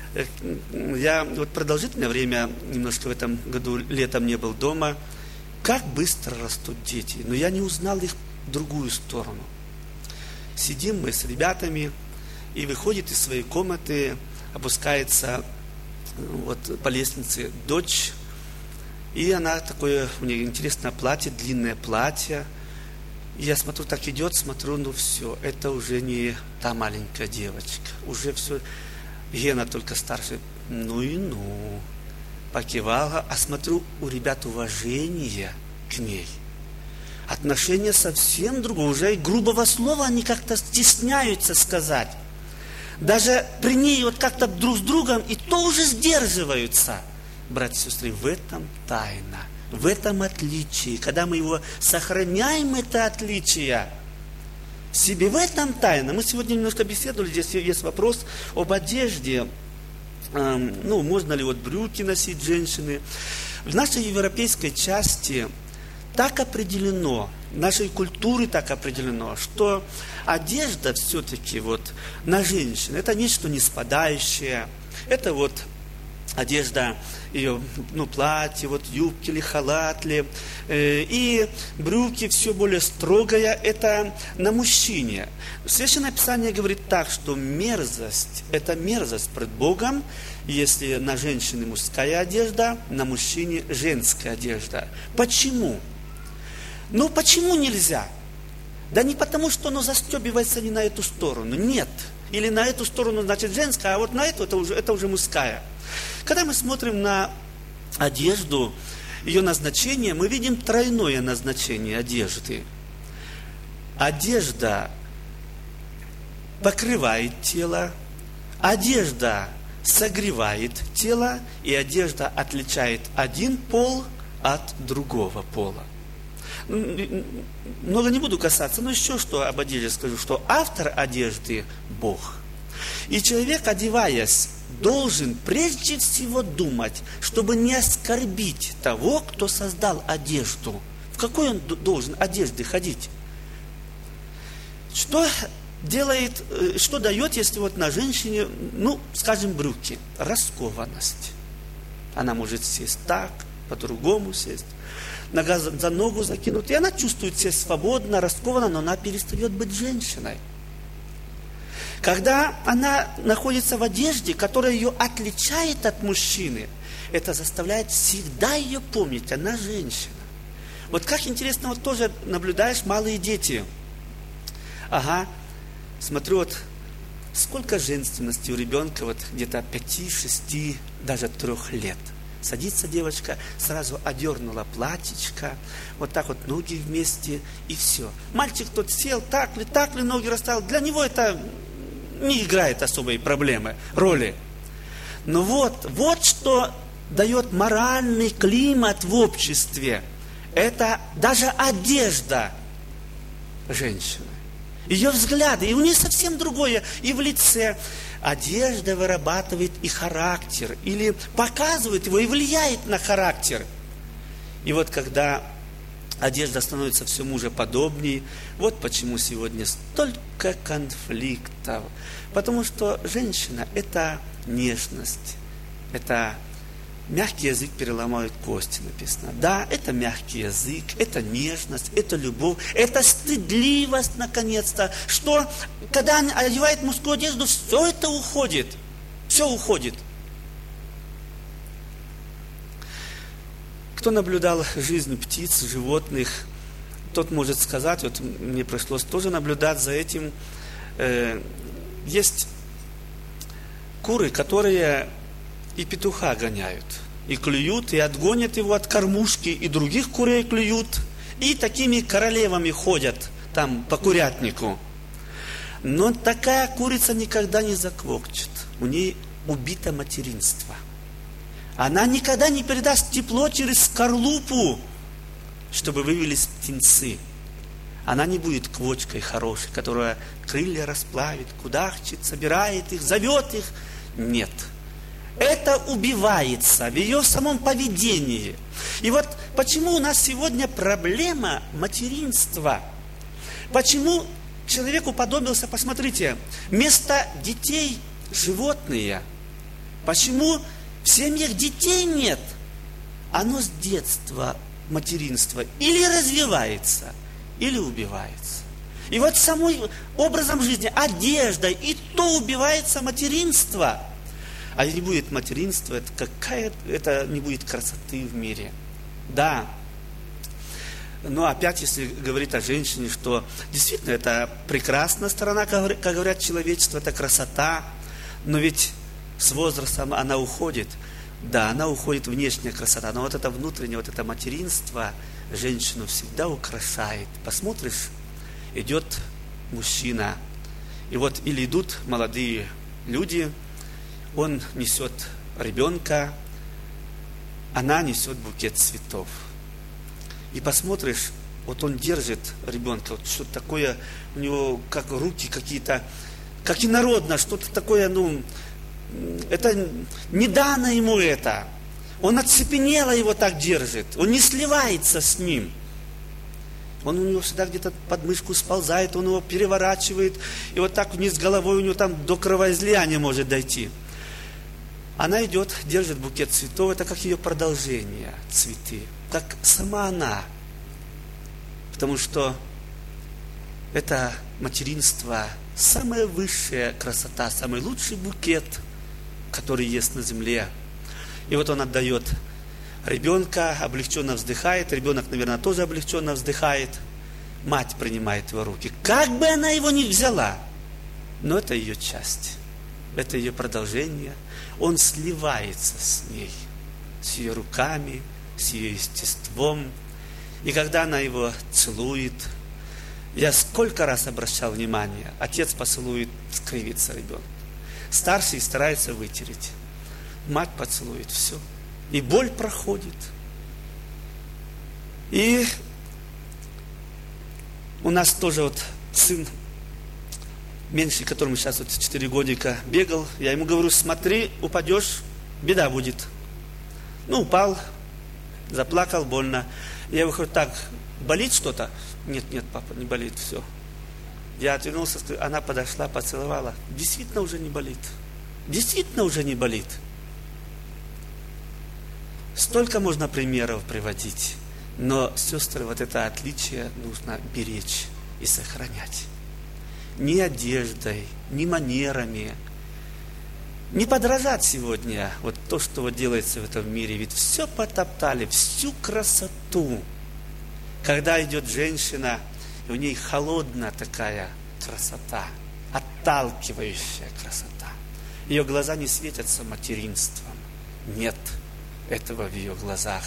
Я вот продолжительное время, немножко в этом году летом не был дома, как быстро растут дети. Но я не узнал их в другую сторону. Сидим мы с ребятами, и выходит из своей комнаты, опускается вот по лестнице дочь, и она такое, у нее интересное платье, длинное платье. И я смотрю, так идет, смотрю, ну все, это уже не та маленькая девочка, уже все. Гена только старше, ну и ну, покивала, а смотрю, у ребят уважение к ней. Отношение совсем другое, уже и грубого слова они как-то стесняются сказать. Даже при ней вот как-то друг с другом и то уже сдерживаются. Братья и сестры, в этом тайна, в этом отличие. Когда мы его сохраняем, это отличие в себе, в этом тайна. Мы сегодня немножко беседовали, здесь есть вопрос об одежде. Эм, ну, можно ли вот брюки носить женщины. В нашей европейской части так определено, в нашей культуре так определено, что одежда все-таки вот на женщин, это нечто не спадающее, это вот одежда, ее, ну, платье, вот юбки или халат ли, э, и брюки все более строгое, это на мужчине. Священное Писание говорит так, что мерзость, это мерзость пред Богом, если на женщине мужская одежда, на мужчине женская одежда. Почему? Ну, почему нельзя? Да не потому, что оно застебивается не на эту сторону, нет. Или на эту сторону, значит, женская, а вот на эту, это уже, это уже мужская. Когда мы смотрим на одежду, ее назначение, мы видим тройное назначение одежды. Одежда покрывает тело, одежда согревает тело, и одежда отличает один пол от другого пола. Много не буду касаться, но еще что об одежде скажу, что автор одежды – Бог. И человек, одеваясь, должен прежде всего думать, чтобы не оскорбить того, кто создал одежду. В какой он должен одежды ходить? Что делает, что дает, если вот на женщине, ну, скажем, брюки? Раскованность. Она может сесть так, по-другому сесть. Нога за, за ногу закинут, и она чувствует себя свободно, раскованно, но она перестает быть женщиной. Когда она находится в одежде, которая ее отличает от мужчины, это заставляет всегда ее помнить, она женщина. Вот как интересно, вот тоже наблюдаешь малые дети. Ага, смотрю, вот сколько женственности у ребенка, вот где-то пяти, шести, даже трех лет. Садится девочка, сразу одернула платьечко, вот так вот ноги вместе, и все. Мальчик тот сел, так ли, так ли, ноги расставил. Для него это не играет особой проблемы, роли. Но вот, вот что дает моральный климат в обществе. Это даже одежда женщины. Ее взгляды, и у нее совсем другое, и в лице. Одежда вырабатывает и характер, или показывает его, и влияет на характер. И вот когда одежда становится все мужеподобнее, вот почему сегодня столько конфликтов. Потому что женщина – это нежность, это мягкий язык переломает кости, написано. Да, это мягкий язык, это нежность, это любовь, это стыдливость, наконец-то, что, когда она одевает мужскую одежду, все это уходит, все уходит. Кто наблюдал жизнь птиц, животных, тот может сказать, вот мне пришлось тоже наблюдать за этим, э, есть куры, которые и петуха гоняют, и клюют, и отгонят его от кормушки, и других курей клюют, и такими королевами ходят там по курятнику. Но такая курица никогда не заквокчет, у ней убито материнство. Она никогда не передаст тепло через скорлупу, чтобы вывелись птенцы. Она не будет квочкой хорошей, которая крылья расплавит, кудахчет, собирает их, зовет их. Нет. Это убивается в ее самом поведении. И вот почему у нас сегодня проблема материнства? Почему человек уподобился, посмотрите, вместо детей животные, Почему в семьях детей нет? Оно с детства, материнства, или развивается, или убивается. И вот самым образом жизни, одеждой, и то убивается материнство. А не будет материнства, это, какая, это не будет красоты в мире. Да. Но опять, если говорить о женщине, что действительно это прекрасная сторона, как говорят, человечества, это красота, но ведь с возрастом она уходит. Да, она уходит, внешняя красота, но вот это внутреннее, вот это материнство женщину всегда украшает. Посмотришь, идет мужчина, и вот или идут молодые люди, он несет ребенка, она несет букет цветов. И посмотришь, вот он держит ребенка, вот что-то такое, у него как руки какие-то, как инородно, что-то такое, ну, это не дано ему это. Он оцепенело его так держит, он не сливается с ним. Он у него всегда где-то под мышку сползает, он его переворачивает, и вот так вниз головой у него там до кровоизлияния может дойти. Она идет, держит букет цветов, это как ее продолжение, цветы, как сама она. Потому что это материнство, самая высшая красота, самый лучший букет, который есть на земле. И вот он отдает ребенка, облегченно вздыхает, ребенок, наверное, тоже облегченно вздыхает. Мать принимает его руки. Как бы она его ни взяла, но это ее часть, это ее продолжение. Он сливается с ней, с ее руками, с ее естеством. И когда она его целует, я сколько раз обращал внимание, отец поцелует, скривится ребенок. Старший старается вытереть. Мать поцелует, все. И боль проходит. И у нас тоже вот сын, меньший, которому сейчас вот четыре годика, бегал. Я ему говорю, смотри, упадешь, беда будет. Ну, упал, заплакал, больно. Я ему говорю, так, болит что-то? Нет, нет, папа, не болит, все. Я отвернулся, она подошла, поцеловала. Действительно уже не болит. Действительно уже не болит. Столько можно примеров приводить. Но, сестры, вот это отличие нужно беречь и сохранять. Ни одеждой, ни манерами. Не подражать сегодня вот то, что вот делается в этом мире. Ведь все потоптали, всю красоту. Когда идет женщина, и у ней холодная такая красота, отталкивающая красота. Ее глаза не светятся материнством. Нет этого в ее глазах.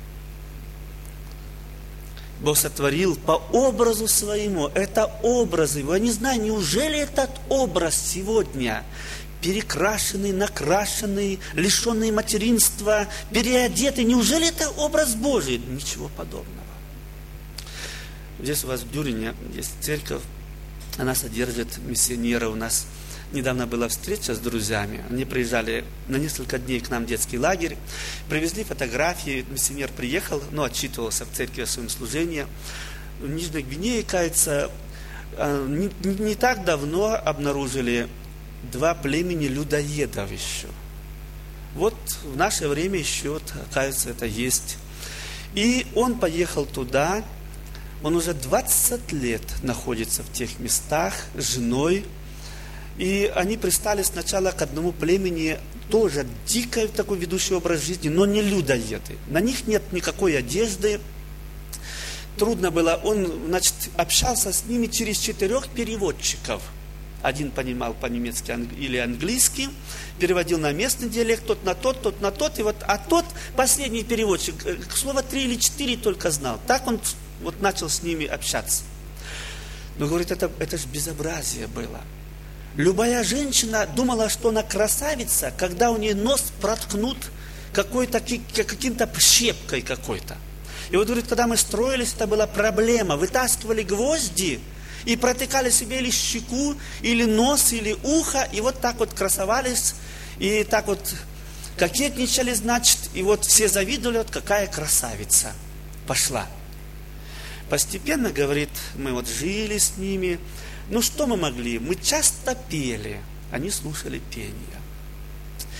Бог сотворил по образу своему. Это образы. Я не знаю, неужели этот образ сегодня перекрашенный, накрашенный, лишенный материнства, переодетый. Неужели это образ Божий? Ничего подобного. Здесь у вас в Дюрине есть церковь. Она содержит миссионера. У нас недавно была встреча с друзьями. Они приезжали на несколько дней к нам в детский лагерь. Привезли фотографии. Миссионер приехал, но отчитывался в церкви о своем служении. В Нижней Гвинее, кажется, не, не так давно обнаружили два племени людоедов еще. Вот в наше время еще, кажется, это есть. И он поехал туда. Он уже двадцать лет находится в тех местах с женой. И они пристали сначала к одному племени, тоже дикой такой ведущий образ жизни, но не людоеды. На них нет никакой одежды. Трудно было. Он, значит, общался с ними через четырех переводчиков. Один понимал по-немецки или английски, переводил на местный диалект, тот на тот, тот на тот. И вот, а тот, последний переводчик, слово три или четыре только знал. Так он вот начал с ними общаться. Но говорит, это, это же безобразие было. Любая женщина думала, что она красавица, когда у нее нос проткнут какой-то, каким-то щепкой какой-то. И вот, говорит, когда мы строились, это была проблема. Вытаскивали гвозди и протыкали себе или щеку, или нос, или ухо, и вот так вот красовались, и так вот кокетничали, значит, и вот все завидовали, вот какая красавица пошла. Постепенно, говорит, мы вот жили с ними. Ну что мы могли? Мы часто пели, они слушали пение.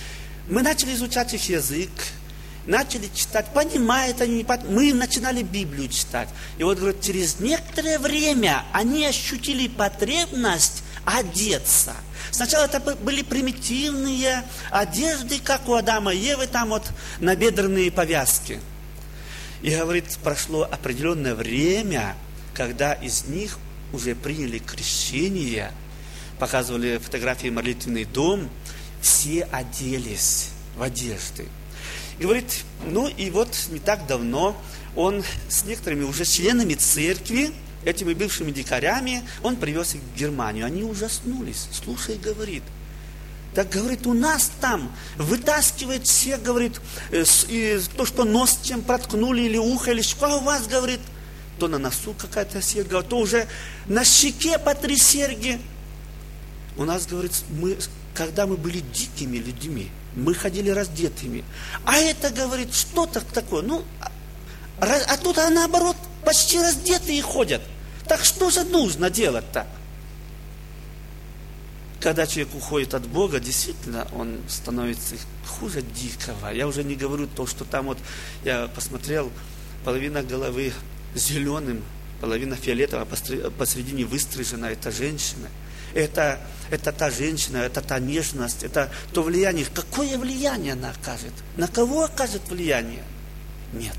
Мы начали изучать их язык, начали читать, понимают они, не понимают. Мы начинали Библию читать. И вот, говорит, через некоторое время они ощутили потребность одеться. Сначала это были примитивные одежды, как у Адама и Евы, там вот набедренные повязки. И, говорит, прошло определенное время, когда из них уже приняли крещение, показывали фотографии «Молитвенный дом», все оделись в одежды. И говорит, ну и вот не так давно он с некоторыми уже членами церкви, этими бывшими дикарями, он привез их в Германию. Они ужаснулись. Слушай, говорит, так, говорит, у нас там вытаскивает все, говорит, и то, что нос чем проткнули, или ухо, или что, а у вас, говорит, то на носу какая-то серьга, то уже на щеке по три серьги. У нас, говорит, мы, когда мы были дикими людьми, мы ходили раздетыми. А это, говорит, что так такое? Ну, а, а тут, а наоборот, почти раздетые ходят. Так что же нужно делать-то? Когда человек уходит от Бога, действительно, он становится хуже дикого. Я уже не говорю то, что там вот, я посмотрел, половина головы зеленым, половина фиолетовая, посредине выстрижена, это женщина. Это, это та женщина, это та нежность, это то влияние. Какое влияние она окажет? На кого окажет влияние? Нет.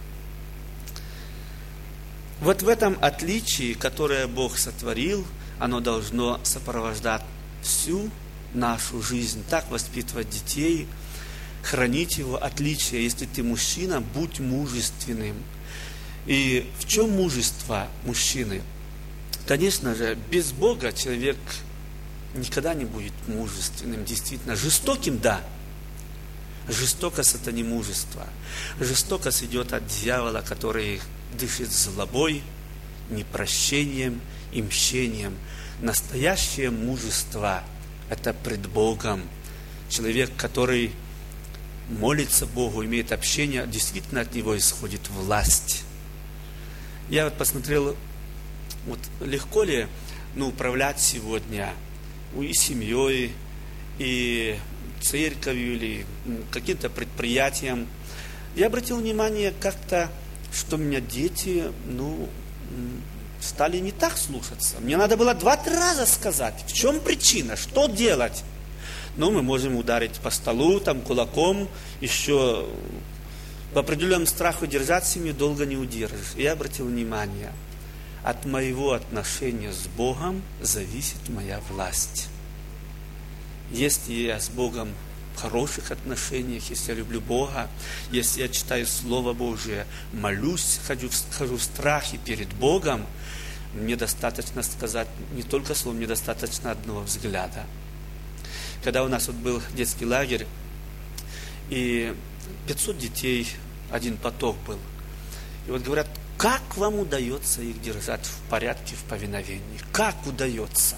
Вот в этом отличии, которое Бог сотворил, оно должно сопровождать всю нашу жизнь. Так воспитывать детей, хранить его отличие. Если ты мужчина, будь мужественным. И в чем мужество мужчины? Конечно же, без Бога человек никогда не будет мужественным, действительно. Жестоким, да. Жестокость – это не мужество. Жестокость идет от дьявола, который дышит злобой, непрощением и мщением. Настоящее мужество – это пред Богом. Человек, который молится Богу, имеет общение, действительно от него исходит власть. Я вот посмотрел, вот легко ли ну, управлять сегодня и семьей, и церковью, или каким-то предприятием. Я обратил внимание как-то, что меня дети, ну, стали не так слушаться. Мне надо было два-три раза сказать, в чем причина, что делать. Ну, мы можем ударить по столу, там, кулаком, еще в определенном страху держать семью долго не удержишь. Я обратил внимание, от моего отношения с Богом зависит моя власть. Если я с Богом в хороших отношениях, если я люблю Бога, если я читаю Слово Божие, молюсь, хожу, хожу в страхе перед Богом, мне достаточно сказать не только слово, мне достаточно одного взгляда. Когда у нас вот был детский лагерь, и пятьсот детей, один поток был. И вот говорят, как вам удается их держать в порядке, в повиновении? Как удается?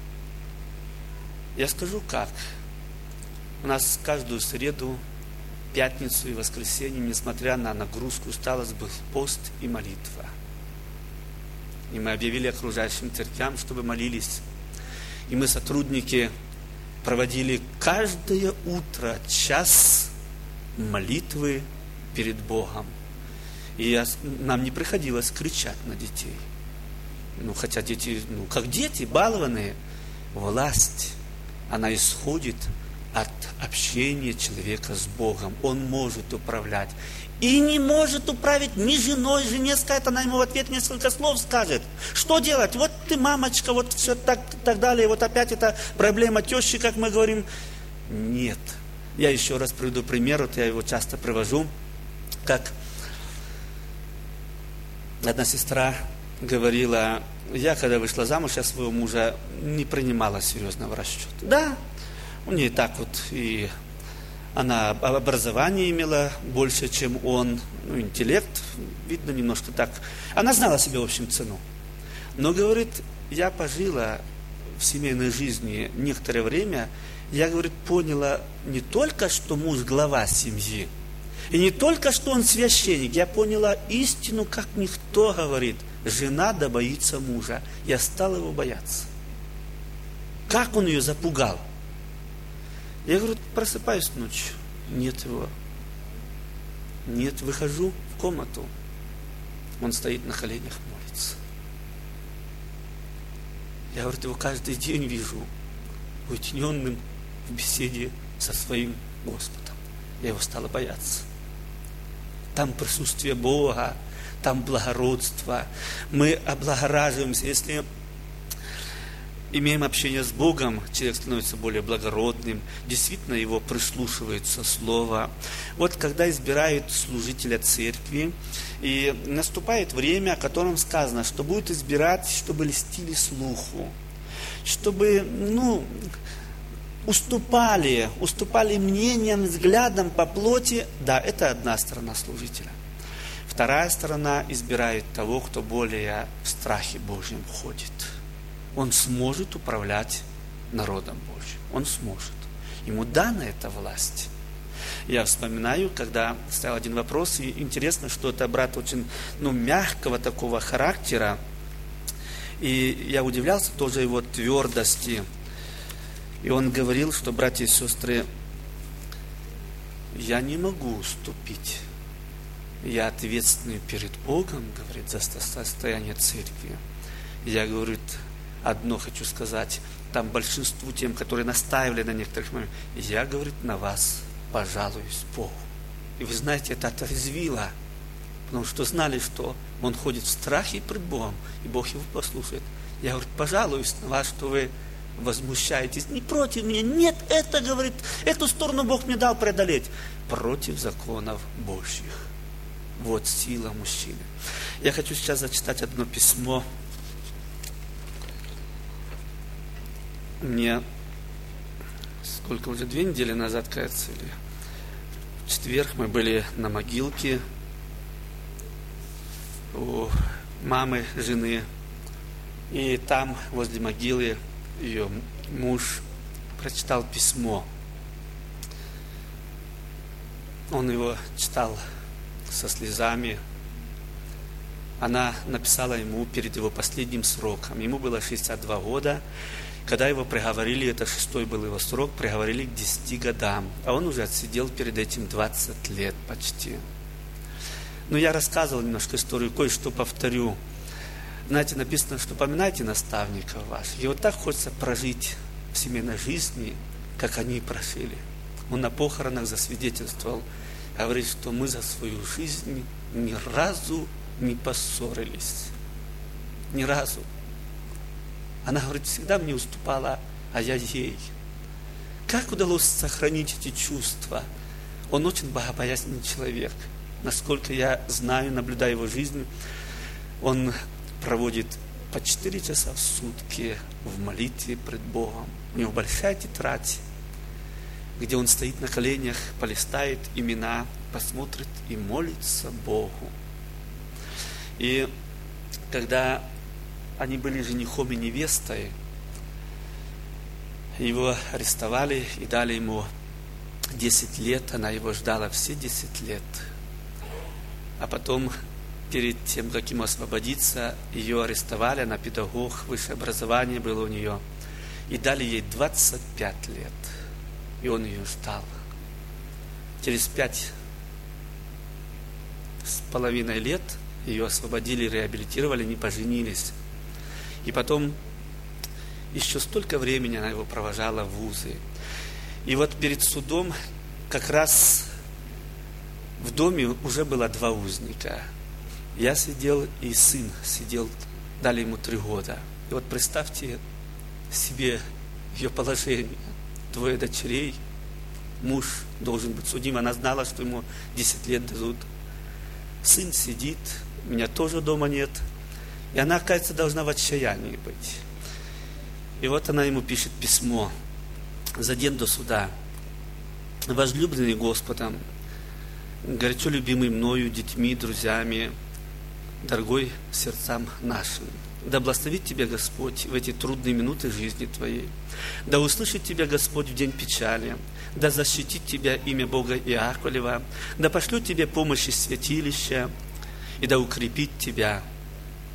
Я скажу как. У нас каждую среду, пятницу и воскресенье, несмотря на нагрузку, усталость, был пост и молитва. И мы объявили окружающим церквям, чтобы молились. И мы, сотрудники, проводили каждое утро час молитвы перед Богом. И я, нам не приходилось кричать на детей. Ну, хотя дети, ну, как дети, балованные. Власть, она исходит от общения человека с Богом. Он может управлять. И не может управить ни женой, жене скажет, она ему в ответ несколько слов скажет. Что делать? Вот ты, мамочка, вот все так, так далее. Вот опять эта проблема тещи, как мы говорим. Нет. Я еще раз приведу пример, вот я его часто привожу. Как одна сестра говорила, я когда вышла замуж, я своего мужа не принимала серьезного расчета. Да, у нее так вот и она образование имела больше, чем он, ну, интеллект, видно немножко так. Она знала себе, в общем, цену. Но, говорит, я пожила в семейной жизни некоторое время, я, говорит, поняла не только, что муж глава семьи, и не только, что он священник, я поняла истину, как никто, говорит, жена да боится мужа. Я стала его бояться. Как он ее запугал? Я говорю, просыпаюсь ночью, нет его. Нет, выхожу в комнату, он стоит на коленях, молится. Я, говорю, его каждый день вижу уединенным в беседе со своим Господом. Я его стала бояться. Там присутствие Бога, там благородство. Мы облагораживаемся. Если имеем общение с Богом, человек становится более благородным, действительно его прислушивается слово. Вот когда избирают служителя церкви, и наступает время, о котором сказано, что будут избирать, чтобы льстили слуху, чтобы, ну, уступали, уступали мнениям, взглядам по плоти. Да, это одна сторона служителя. Вторая сторона избирает того, кто более в страхе Божьем ходит. Он сможет управлять народом Божьим. Он сможет. Ему дана эта власть. Я вспоминаю, когда стоял один вопрос, и интересно, что это брат очень, ну, мягкого такого характера. И я удивлялся тоже его твердости. И он говорил, что, братья и сестры, я не могу уступить. Я ответственный перед Богом, говорит, за состояние церкви. Я, говорит, одно хочу сказать, там большинству тем, которые настаивали на некоторых моментах, я, говорит, на вас пожалуюсь Богу. И вы знаете, это отрезвило, потому что знали, что он ходит в страхе пред Богом, и Бог его послушает. Я, говорит, пожалуюсь на вас, что вы возмущаетесь. Не против меня, нет, это, говорит, эту сторону Бог мне дал преодолеть. Против законов Божьих. Вот сила мужчины. Я хочу сейчас зачитать одно письмо. Мне сколько уже, две недели назад, кажется, или в четверг мы были на могилке у мамы, жены. И там, возле могилы, ее муж прочитал письмо. Он его читал со слезами. Она написала ему перед его последним сроком. Ему было шестьдесят два года. Когда его приговорили, это шестой был его срок, приговорили к десяти годам. А он уже отсидел перед этим двадцать лет почти. Но я рассказывал немножко историю, кое-что повторю. Знаете, написано, что поминайте наставников ваших. И вот так хочется прожить в семейной жизни, как они прожили. Он на похоронах засвидетельствовал, говорит, что мы за свою жизнь ни разу не поссорились. Ни разу. Она, говорит, всегда мне уступала, а я ей. Как удалось сохранить эти чувства? Он очень богобоязненный человек. Насколько я знаю, наблюдая его жизнь, он проводит по четыре часа в сутки в молитве пред Богом. У него большая тетрадь, где он стоит на коленях, полистает имена, посмотрит и молится Богу. И когда они были женихом и невестой, его арестовали и дали ему десять лет. Она его ждала все десять лет. А потом, перед тем, как ему освободиться, ее арестовали. Она педагог, высшее образование было у нее. И дали ей двадцать пять лет. И он ее ждал. Через пять с половиной лет ее освободили, реабилитировали, не поженились. И потом еще столько времени она его провожала в вузы. И вот перед судом как раз в доме уже было два узника. Я сидел, и сын сидел, дали ему три года. И вот представьте себе ее положение. Двое дочерей, муж должен быть судим. Она знала, что ему десять лет дадут. Сын сидит, меня тоже дома нет. И она, кажется, должна в отчаянии быть. И вот она ему пишет письмо за день до суда. Возлюбленный Господом, горячо любимый мною, детьми, друзьями, дорогой сердцам нашим. Да благословит тебя Господь в эти трудные минуты жизни твоей. Да услышит тебя Господь в день печали. Да защитит тебя имя Бога Иаковлева. Да пошлет тебе помощь из святилища. И да укрепит тебя.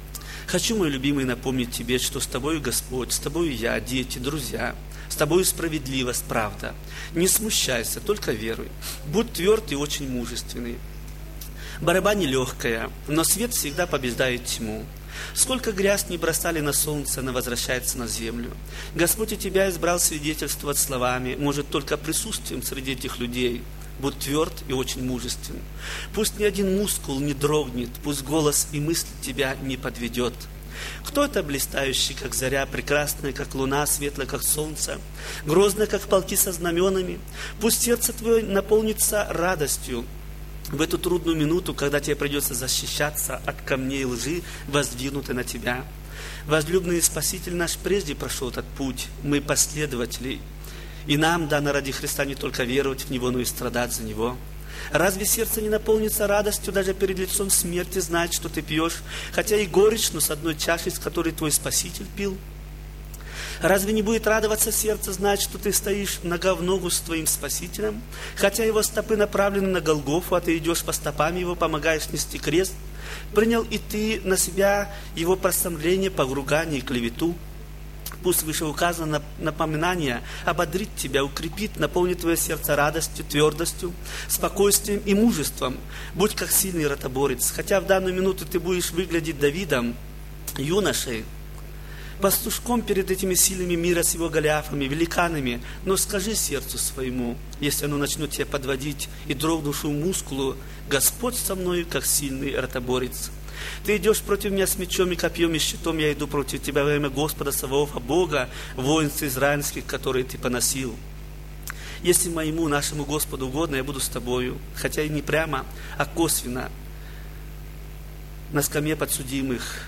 Хочу, мой любимый, напомнить тебе, что с тобою Господь, с тобою я, дети, друзья, с тобою справедливость, правда. Не смущайся, только веруй. Будь тверд и очень мужественный. Борьба нелегкая, но свет всегда побеждает тьму. Сколько грязь не бросали на солнце, она возвращается на землю. Господь и тебя избрал свидетельствовать словами, может, только присутствием среди этих людей. Будь тверд и очень мужествен. Пусть ни один мускул не дрогнет, пусть голос и мысль тебя не подведет. Кто это блистающий, как заря, прекрасная, как луна, светлая, как солнце, грозная, как полки со знаменами? Пусть сердце твое наполнится радостью в эту трудную минуту, когда тебе придется защищаться от камней лжи, воздвигнутой на тебя. Возлюбленный Спаситель наш прежде прошел этот путь, мы последователи, и нам дано ради Христа не только веровать в Него, но и страдать за Него. Разве сердце не наполнится радостью даже перед лицом смерти знать, что ты пьешь, хотя и горечь, но с одной чашей, с которой твой Спаситель пил? Разве не будет радоваться сердце знать, что ты стоишь нога в ногу с твоим Спасителем, хотя его стопы направлены на Голгофу, а ты идешь по стопам его, помогаешь нести крест? Принял и ты на себя его просомление, погругание и клевету? Пусть вышеуказанное напоминание ободрит тебя, укрепит, наполнит твое сердце радостью, твердостью, спокойствием и мужеством. Будь как сильный ротоборец, хотя в данную минуту ты будешь выглядеть Давидом, юношей, пастушком перед этими сильными мира с его Голиафами, великанами, но скажи сердцу своему, если оно начнет тебя подводить и дрогнувшему мускулу: Господь со мною, как сильный ротоборец. Ты идешь против меня с мечом и копьем и щитом, я иду против тебя во имя Господа Саваофа, Бога воинств израильских, которые ты поносил. Если моему, нашему Господу угодно, я буду с тобою, хотя и не прямо, а косвенно, на скамье подсудимых.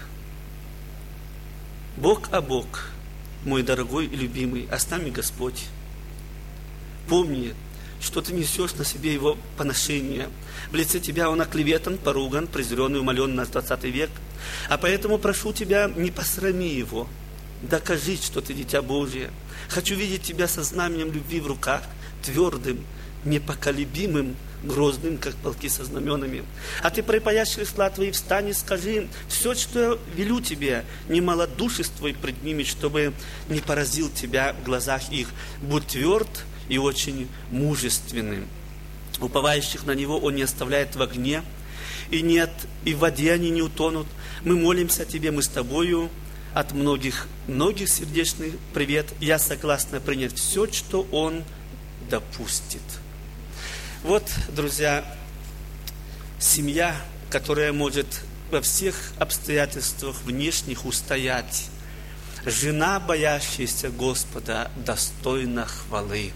Бог а Бог, мой дорогой и любимый, а с нами Господь. Помни, что ты несешь на себе его поношение. В лице тебя он оклеветан, поруган, презрен и умолен на двадцатый век. А поэтому прошу тебя, не посрами его. Докажи, что ты дитя Божие. Хочу видеть тебя со знаменем любви в руках, твердым, непоколебимым, грозным, как полки со знаменами. А ты, припаяшь кресла твои, встань и скажи: все, что я велю тебе, не малодушествуй пред ними, чтобы не поразил тебя в глазах их. Будь тверд и очень мужественным. Уповающих на Него Он не оставляет в огне, и нет, и в воде они не утонут. Мы молимся Тебе, мы с Тобою. От многих, многих сердечный привет. Я согласна принять все, что Он допустит. Вот, друзья, семья, которая может во всех обстоятельствах внешних устоять. Жена, боящаяся Господа, достойна хвалы.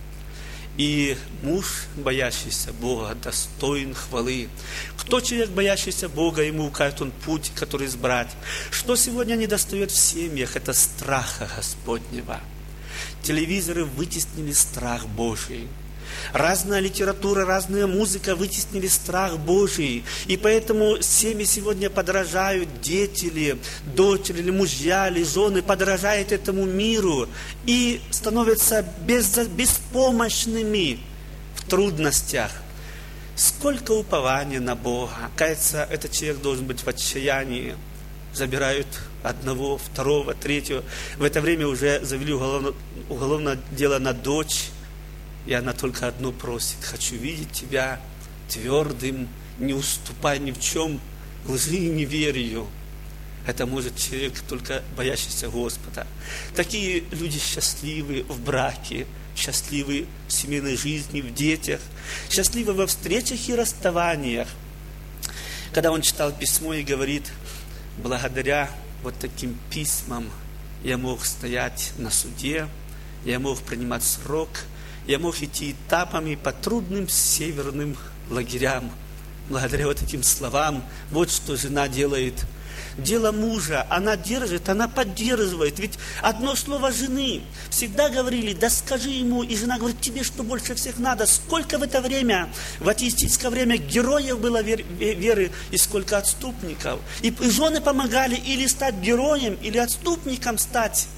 И муж, боящийся Бога, достоин хвалы. Кто человек, боящийся Бога, ему укажет он путь, который избрать. Что сегодня недостает в семьях, это страха Господнего. Телевизоры вытеснили страх Божий. Разная литература, разная музыка вытеснили страх Божий. И поэтому семьи сегодня подражают, дети ли, дочери ли, мужья ли, жены подражают этому миру и становятся без, беспомощными в трудностях. Сколько упования на Бога. Кажется, этот человек должен быть в отчаянии. Забирают одного, второго, третьего. В это время уже завели уголовное, уголовное дело на дочь. И она только одно просит: хочу видеть тебя твердым, не уступай ни в чем, лжи и неверию. Это может человек, только боящийся Господа. Такие люди счастливы в браке, счастливы в семейной жизни, в детях, счастливы во встречах и расставаниях. Когда он читал письмо и говорит: благодаря вот таким письмам я мог стоять на суде, я мог принимать срок, я мог идти этапами по трудным северным лагерям. Благодаря вот этим словам, вот что жена делает. Дело мужа, она держит, она поддерживает. Ведь одно слово жены. Всегда говорили: да скажи ему. И жена говорит: тебе что больше всех надо? Сколько в это время, в атеистическое время, героев было веры, и сколько отступников. И жены помогали или стать героем, или отступником стать.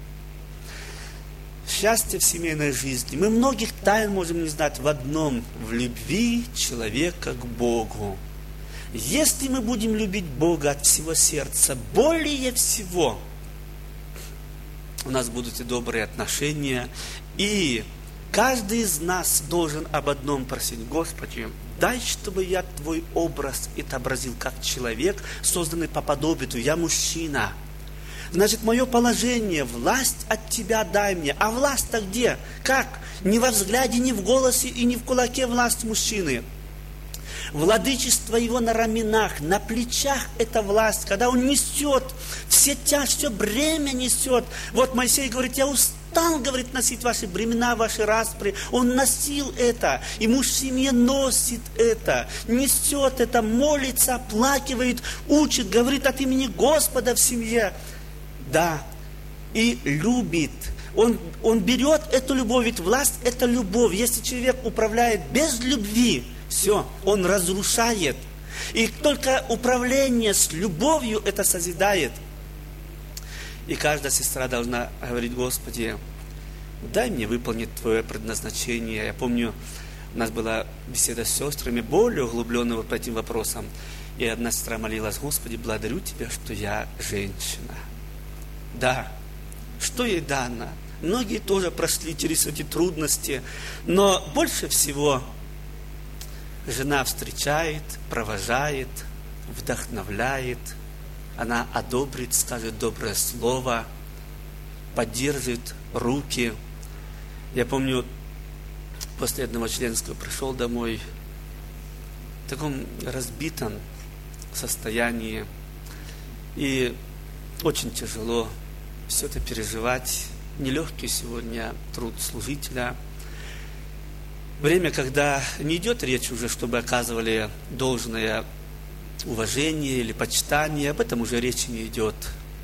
Счастье в семейной жизни. Мы многих тайн можем не знать в одном: в любви человека к Богу. Если мы будем любить Бога от всего сердца, более всего, у нас будут и добрые отношения, и каждый из нас должен об одном просить: Господи, дай, чтобы я Твой образ отобразил как человек, созданный по подобию Твоему. Я мужчина. Значит, мое положение, власть от Тебя дай мне. А власть-то где? Как? Не во взгляде, не в голосе и не в кулаке власть мужчины. Владычество его на раменах, на плечах эта власть, когда он несет все тяжесть, все бремя несет. Вот Моисей говорит: я устал, говорит, носить ваши бремена, ваши распри. Он носил это, и муж в семье носит это, несет это, молится, оплакивает, учит, говорит от имени Господа в семье. Да, и любит. Он, он берет эту любовь, ведь власть – это любовь. Если человек управляет без любви, все, он разрушает. И только управление с любовью это созидает. И каждая сестра должна говорить: Господи, дай мне выполнить Твое предназначение. Я помню, у нас была беседа с сестрами, более углубленного по этим вопросам. И одна сестра молилась: Господи, благодарю Тебя, что я женщина. Да, что ей дано? Многие тоже прошли через эти трудности, но больше всего жена встречает, провожает, вдохновляет, она одобрит, скажет доброе слово, поддержит руки. Я помню, после одного членского пришел домой в таком разбитом состоянии, и очень тяжело все это переживать. Нелегкий сегодня труд служителя. Время, когда не идет речь уже, чтобы оказывали должное уважение или почитание, об этом уже речи не идет.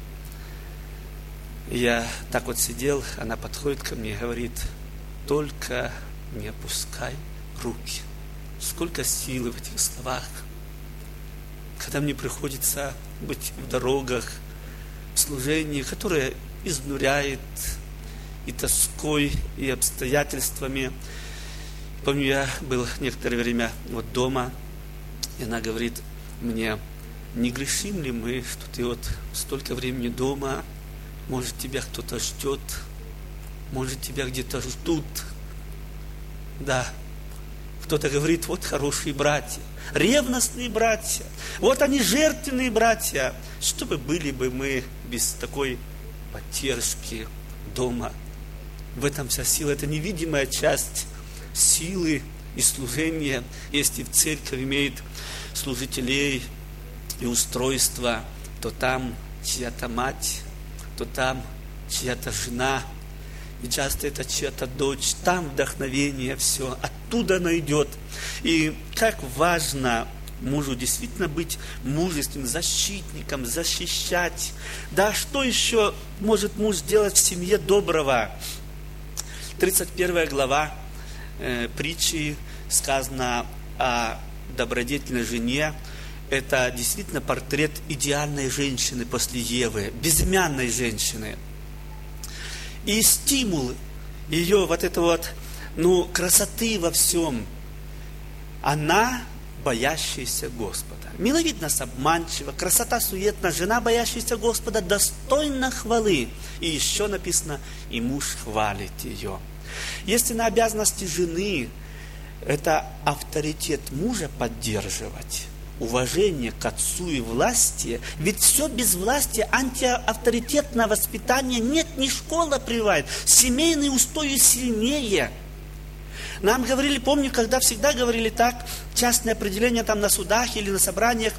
И я так вот сидел, она подходит ко мне и говорит: только не опускай руки. Сколько силы в этих словах. Когда мне приходится быть в дорогах, в служении, которое изнуряет и тоской, и обстоятельствами. Помню, я был некоторое время вот дома, и она говорит мне: не грешим ли мы, что ты вот столько времени дома, может, тебя кто-то ждет, может, тебя где-то ждут. Да, кто-то говорит: вот хорошие братья, ревностные братья, вот они жертвенные братья. Что бы были бы мы без такой поддержки дома? В этом вся сила, это невидимая часть силы и служения. Если в церковь имеет служителей и устройство, то там чья-то мать, то там чья-то жена, и часто это чья-то дочь. Там вдохновение все, оттуда оно идет. И как важно мужу действительно быть мужественным, защитником, защищать. Да, что еще может муж сделать в семье доброго? тридцать первая глава э, притчи сказано о добродетельной жене. Это действительно портрет идеальной женщины после Евы, безымянной женщины. И стимул ее вот это вот, ну, красоты во всем. Она боящаяся Господа. Миловидность обманчива, красота суетна, жена, боящаяся Господа, достойна хвалы. И еще написано: и муж хвалит ее. Если на обязанности жены это авторитет мужа поддерживать, уважение к отцу и власти, ведь все без власти, антиавторитетное воспитание нет, не школа прививает, семейные устои сильнее. Нам говорили, помню, когда всегда говорили так, частное определение там на судах или на собраниях,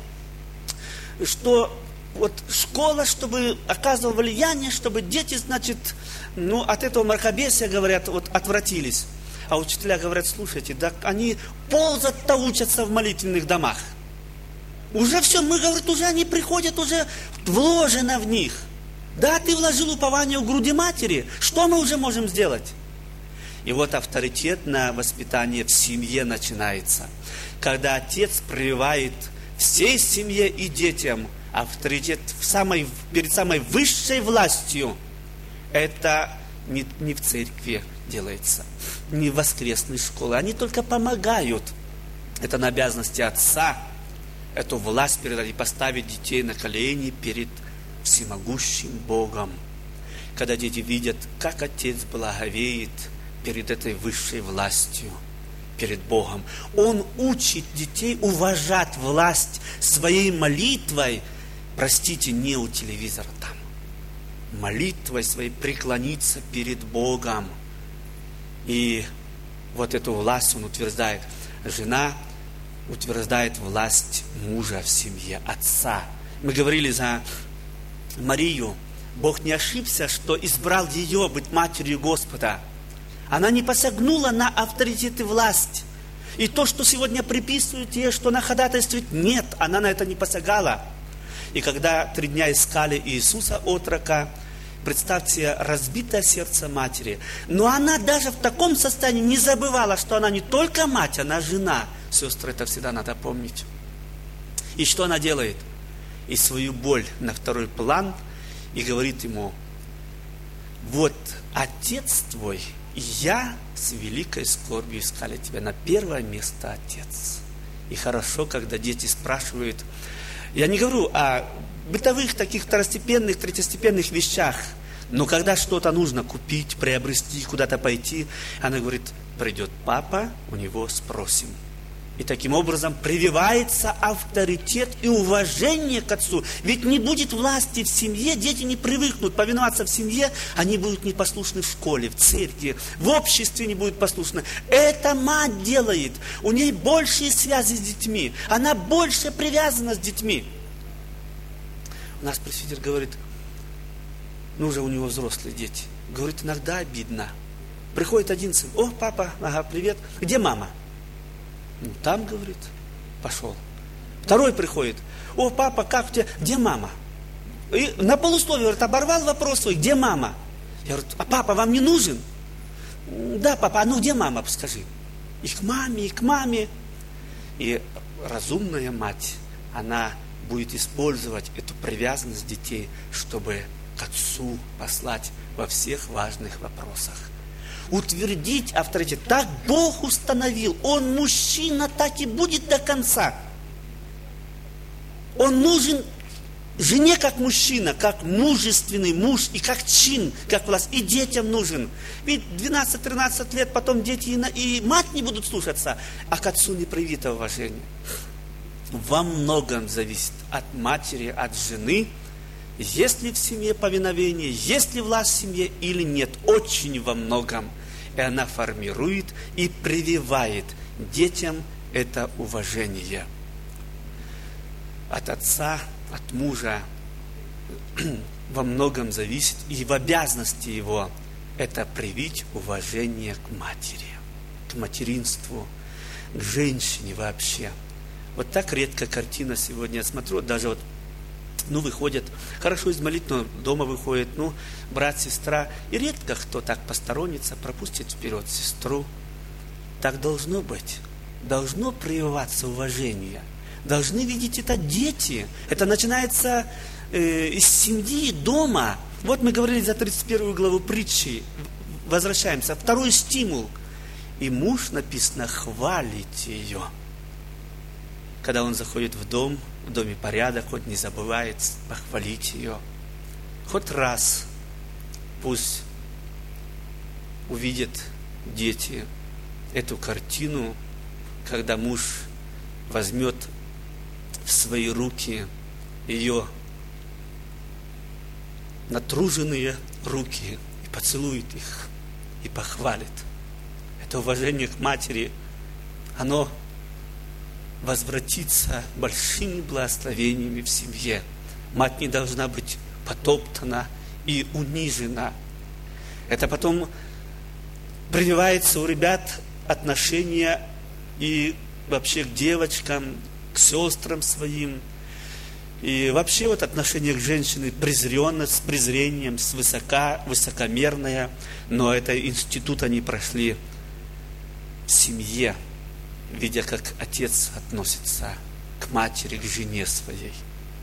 что вот школа, чтобы оказывала влияние, чтобы дети, значит, ну, от этого мракобесия, говорят, вот отвратились. А учителя говорят: слушайте, да они ползать-то учатся в молитвенных домах. Уже все, мы, говорят, уже они приходят, уже вложено в них. Да, ты вложил упование в груди матери, что мы уже можем сделать? И вот авторитетное воспитание в семье начинается. Когда отец прививает всей семье и детям авторитет в самой, перед самой высшей властью, это не, не в церкви делается, не в воскресной школе. Они только помогают. Это на обязанности отца эту власть передать и поставить детей на колени перед всемогущим Богом. Когда дети видят, как Отец благовеет перед этой высшей властью, перед Богом. Он учит детей уважать власть своей молитвой, простите, не у телевизора там, молитвой своей преклониться перед Богом. И вот эту власть он утверждает. Жена утверждает власть мужа в семье, отца. Мы говорили за Марию. Бог не ошибся, что избрал ее быть матерью Господа. Она не посягнула на авторитет и власть. И то, что сегодня приписывают ей, что она ходатайствует, нет, она на это не посягала. И когда три дня искали Иисуса отрока, представьте, разбитое сердце матери. Но она даже в таком состоянии не забывала, что она не только мать, она жена. Сестры, это всегда надо помнить. И что она делает? И свою боль на второй план и говорит ему: вот отец твой, и я с великой скорбью искали тебя. На первое место отец. И хорошо, когда дети спрашивают. Я не говорю о бытовых таких второстепенных, третьестепенных вещах. Но когда что-то нужно купить, приобрести, куда-то пойти, она говорит: придет папа, у него спросим. И таким образом прививается авторитет и уважение к отцу. Ведь не будет власти в семье, дети не привыкнут повиноваться в семье, они будут непослушны в школе, в церкви, в обществе не будут послушны. Это мать делает. У ней большие связи с детьми, она больше привязана с детьми. У нас пресвитер говорит: ну уже у него взрослые дети. Говорит, иногда обидно. Приходит один сын: о, папа, ага, привет, где мама? Ну, там, говорит, пошел. Второй приходит: о, папа, как у тебя, где мама? И на полусловие, говорит, оборвал вопрос свой: где мама? Я говорю: а папа вам не нужен? Да, папа, а ну где мама, скажи? И к маме, и к маме. И разумная мать, она будет использовать эту привязанность детей, чтобы к отцу послать во всех важных вопросах. Утвердить авторитет. Так Бог установил. Он мужчина, так и будет до конца. Он нужен жене как мужчина, как мужественный муж и как чин, как власть. И детям нужен. Ведь двенадцать-тринадцать лет потом дети и, на, и мать не будут слушаться, а к отцу не привито уважение. Во многом зависит от матери, от жены, есть ли в семье повиновение, есть ли власть в семье или нет. Очень во многом. И она формирует и прививает детям это уважение. От отца, от мужа во многом зависит, и в обязанности его это привить уважение к матери, к материнству, к женщине вообще. Вот так редко картина сегодня. Я смотрю, даже вот Ну, выходят, хорошо из молитвы, дома выходит, ну, брат, сестра. И редко кто так посторонится, пропустит вперед сестру. Так должно быть. Должно прививаться уважение. Должны видеть это дети. Это начинается э, из семьи, дома. Вот мы говорили за тридцать первую главу притчи. Возвращаемся. Второй стимул. И муж, написано, хвалить ее. Когда он заходит в дом, в доме порядок, хоть не забывает похвалить ее. Хоть раз пусть увидят дети эту картину, когда муж возьмет в свои руки ее натруженные руки и поцелует их, и похвалит. Это уважение к матери, оно возвратится большими благословениями в семье. Мать не должна быть потоптана и унижена. Это потом прививается у ребят отношение и вообще к девочкам, к сестрам своим. И вообще вот отношение к женщине презренно, с презрением, с высока, высокомерное. Но это институт они прошли в семье, видя, как отец относится к матери, к жене своей.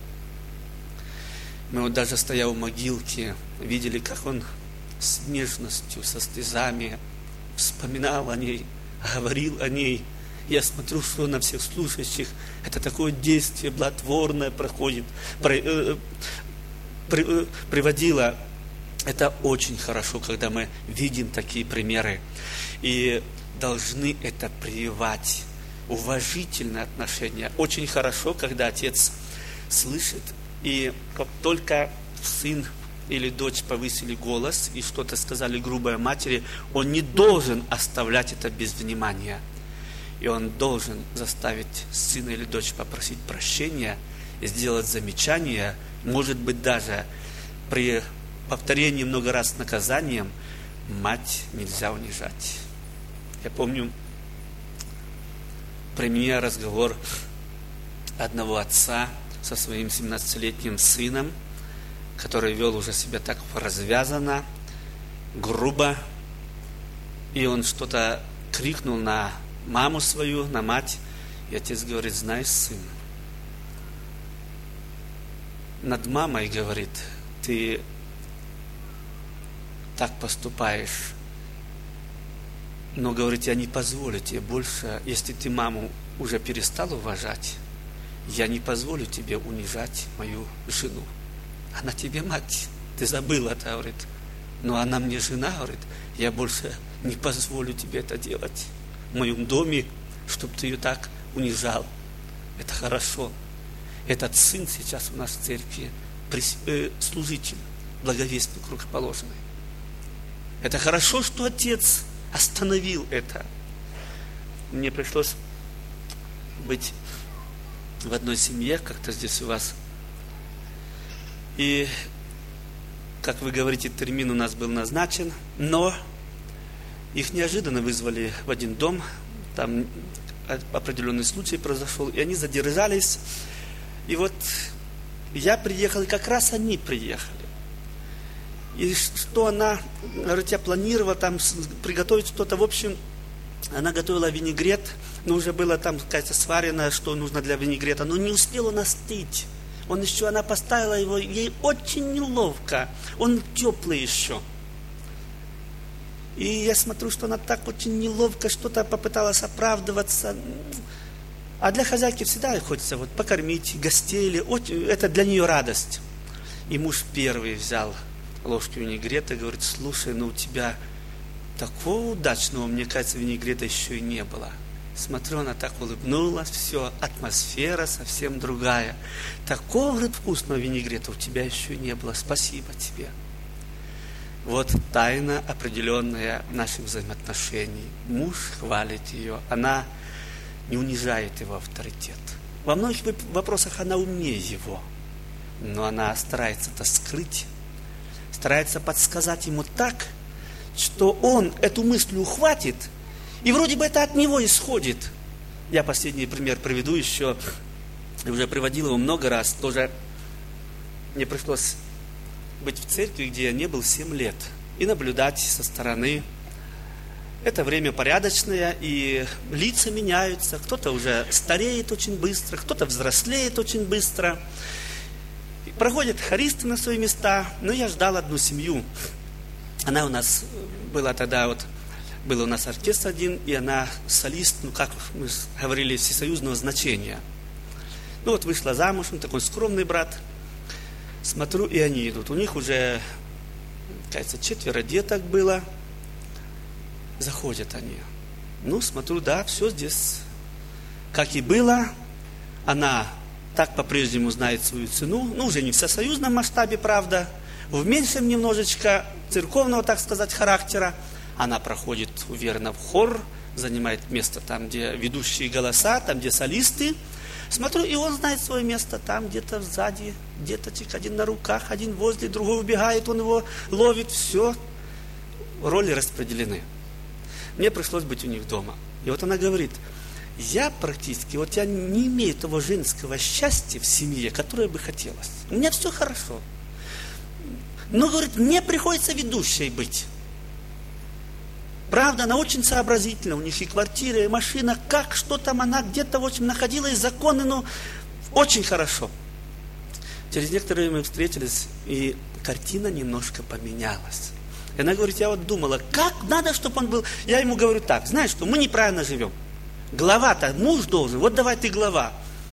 Мы вот даже стоя у могилки, видели, как он с нежностью, со слезами вспоминал о ней, говорил о ней. Я смотрю, что на всех слушающих это такое действие благотворное проходит, при, э, при, э, приводило. Это очень хорошо, когда мы видим такие примеры. И должны это прививать. Уважительное отношение. Очень хорошо, когда отец слышит, и как только сын или дочь повысили голос и что-то сказали грубое матери, он не должен оставлять это без внимания. И он должен заставить сына или дочь попросить прощения, сделать замечание, может быть, даже при повторении много раз с наказанием мать нельзя унижать. Я помню, при мне разговор одного отца со своим семнадцатилетним сыном, который вел уже себя так развязанно, грубо, и он что-то крикнул на маму свою, на мать, и отец говорит: знаешь, сын, над мамой, говорит, ты так поступаешь, но, говорит, я не позволю тебе больше, если ты маму уже перестал уважать, я не позволю тебе унижать мою жену. Она тебе мать, ты забыл это, говорит, но она мне жена, говорит, я больше не позволю тебе это делать в моем доме, чтобы ты ее так унижал. Это хорошо. Этот сын сейчас у нас в церкви служитель, благовестник рукоположенный. Это хорошо, что отец остановил это. Мне пришлось быть в одной семье, как-то здесь у вас. И, как вы говорите, термин у нас был назначен, но их неожиданно вызвали в один дом, там определенный случай произошел, и они задержались. И вот я приехал, и как раз они приехали. И что она, говорит, я планировала там приготовить что-то, в общем, она готовила винегрет, но уже было там какая-то сварено, что нужно для винегрета, но не успела он остыть. Он еще, она поставила его, ей очень неловко, он теплый еще. И я смотрю, что она так очень неловко что-то попыталась оправдываться. А для хозяйки всегда хочется вот покормить гостей, или это для нее радость. И муж первый взял ложку винегрета и говорит: слушай, ну у тебя такого удачного, мне кажется, винегрета еще и не было. Смотрю, она так улыбнулась, все, атмосфера совсем другая. Такого, говорит, вкусного винегрета у тебя еще и не было, спасибо тебе. Вот тайна определенная наших взаимоотношений. Муж хвалит ее, она не унижает его авторитет. Во многих вопросах она умнее его, но она старается это скрыть, старается подсказать ему так, что он эту мысль ухватит, и вроде бы это от него исходит. Я последний пример приведу еще, уже приводил его много раз, тоже мне пришлось быть в церкви, где я не был семь лет, и наблюдать со стороны. Это время порядочное, и лица меняются, кто-то уже стареет очень быстро, кто-то взрослеет очень быстро. Проходят хористы на свои места, но я ждал одну семью. Она у нас была тогда, вот, был у нас оркестр один, и она солист, ну как мы говорили, всесоюзного значения. Ну вот вышла замуж, он такой скромный брат. Смотрю, и они идут. У них уже, кажется, четверо деток было. Заходят они. Ну, смотрю, да, все здесь как и было. Она так по-прежнему знает свою цену. Ну, уже не в всесоюзном масштабе, правда. В меньшем немножечко церковного, так сказать, характера. Она проходит уверенно в хор, занимает место там, где ведущие голоса, там, где солисты. Смотрю, и он знает свое место там, где-то сзади, деточек, один на руках, один возле, другой убегает, он его ловит, все. Роли распределены. Мне пришлось быть у них дома. И вот она говорит: я практически, вот я не имею того женского счастья в семье, которое бы хотелось. У меня все хорошо. Но, говорит, мне приходится ведущей быть. Правда, она очень сообразительна, у них и квартира, и машина, как, что там она где-то, в общем, находила, и законы, ну, очень хорошо. Через некоторое время мы встретились, и картина немножко поменялась. И она говорит: я вот думала, как надо, чтобы он был. Я ему говорю так: знаешь что, мы неправильно живем. Глава-то, муж должен, вот давай ты глава.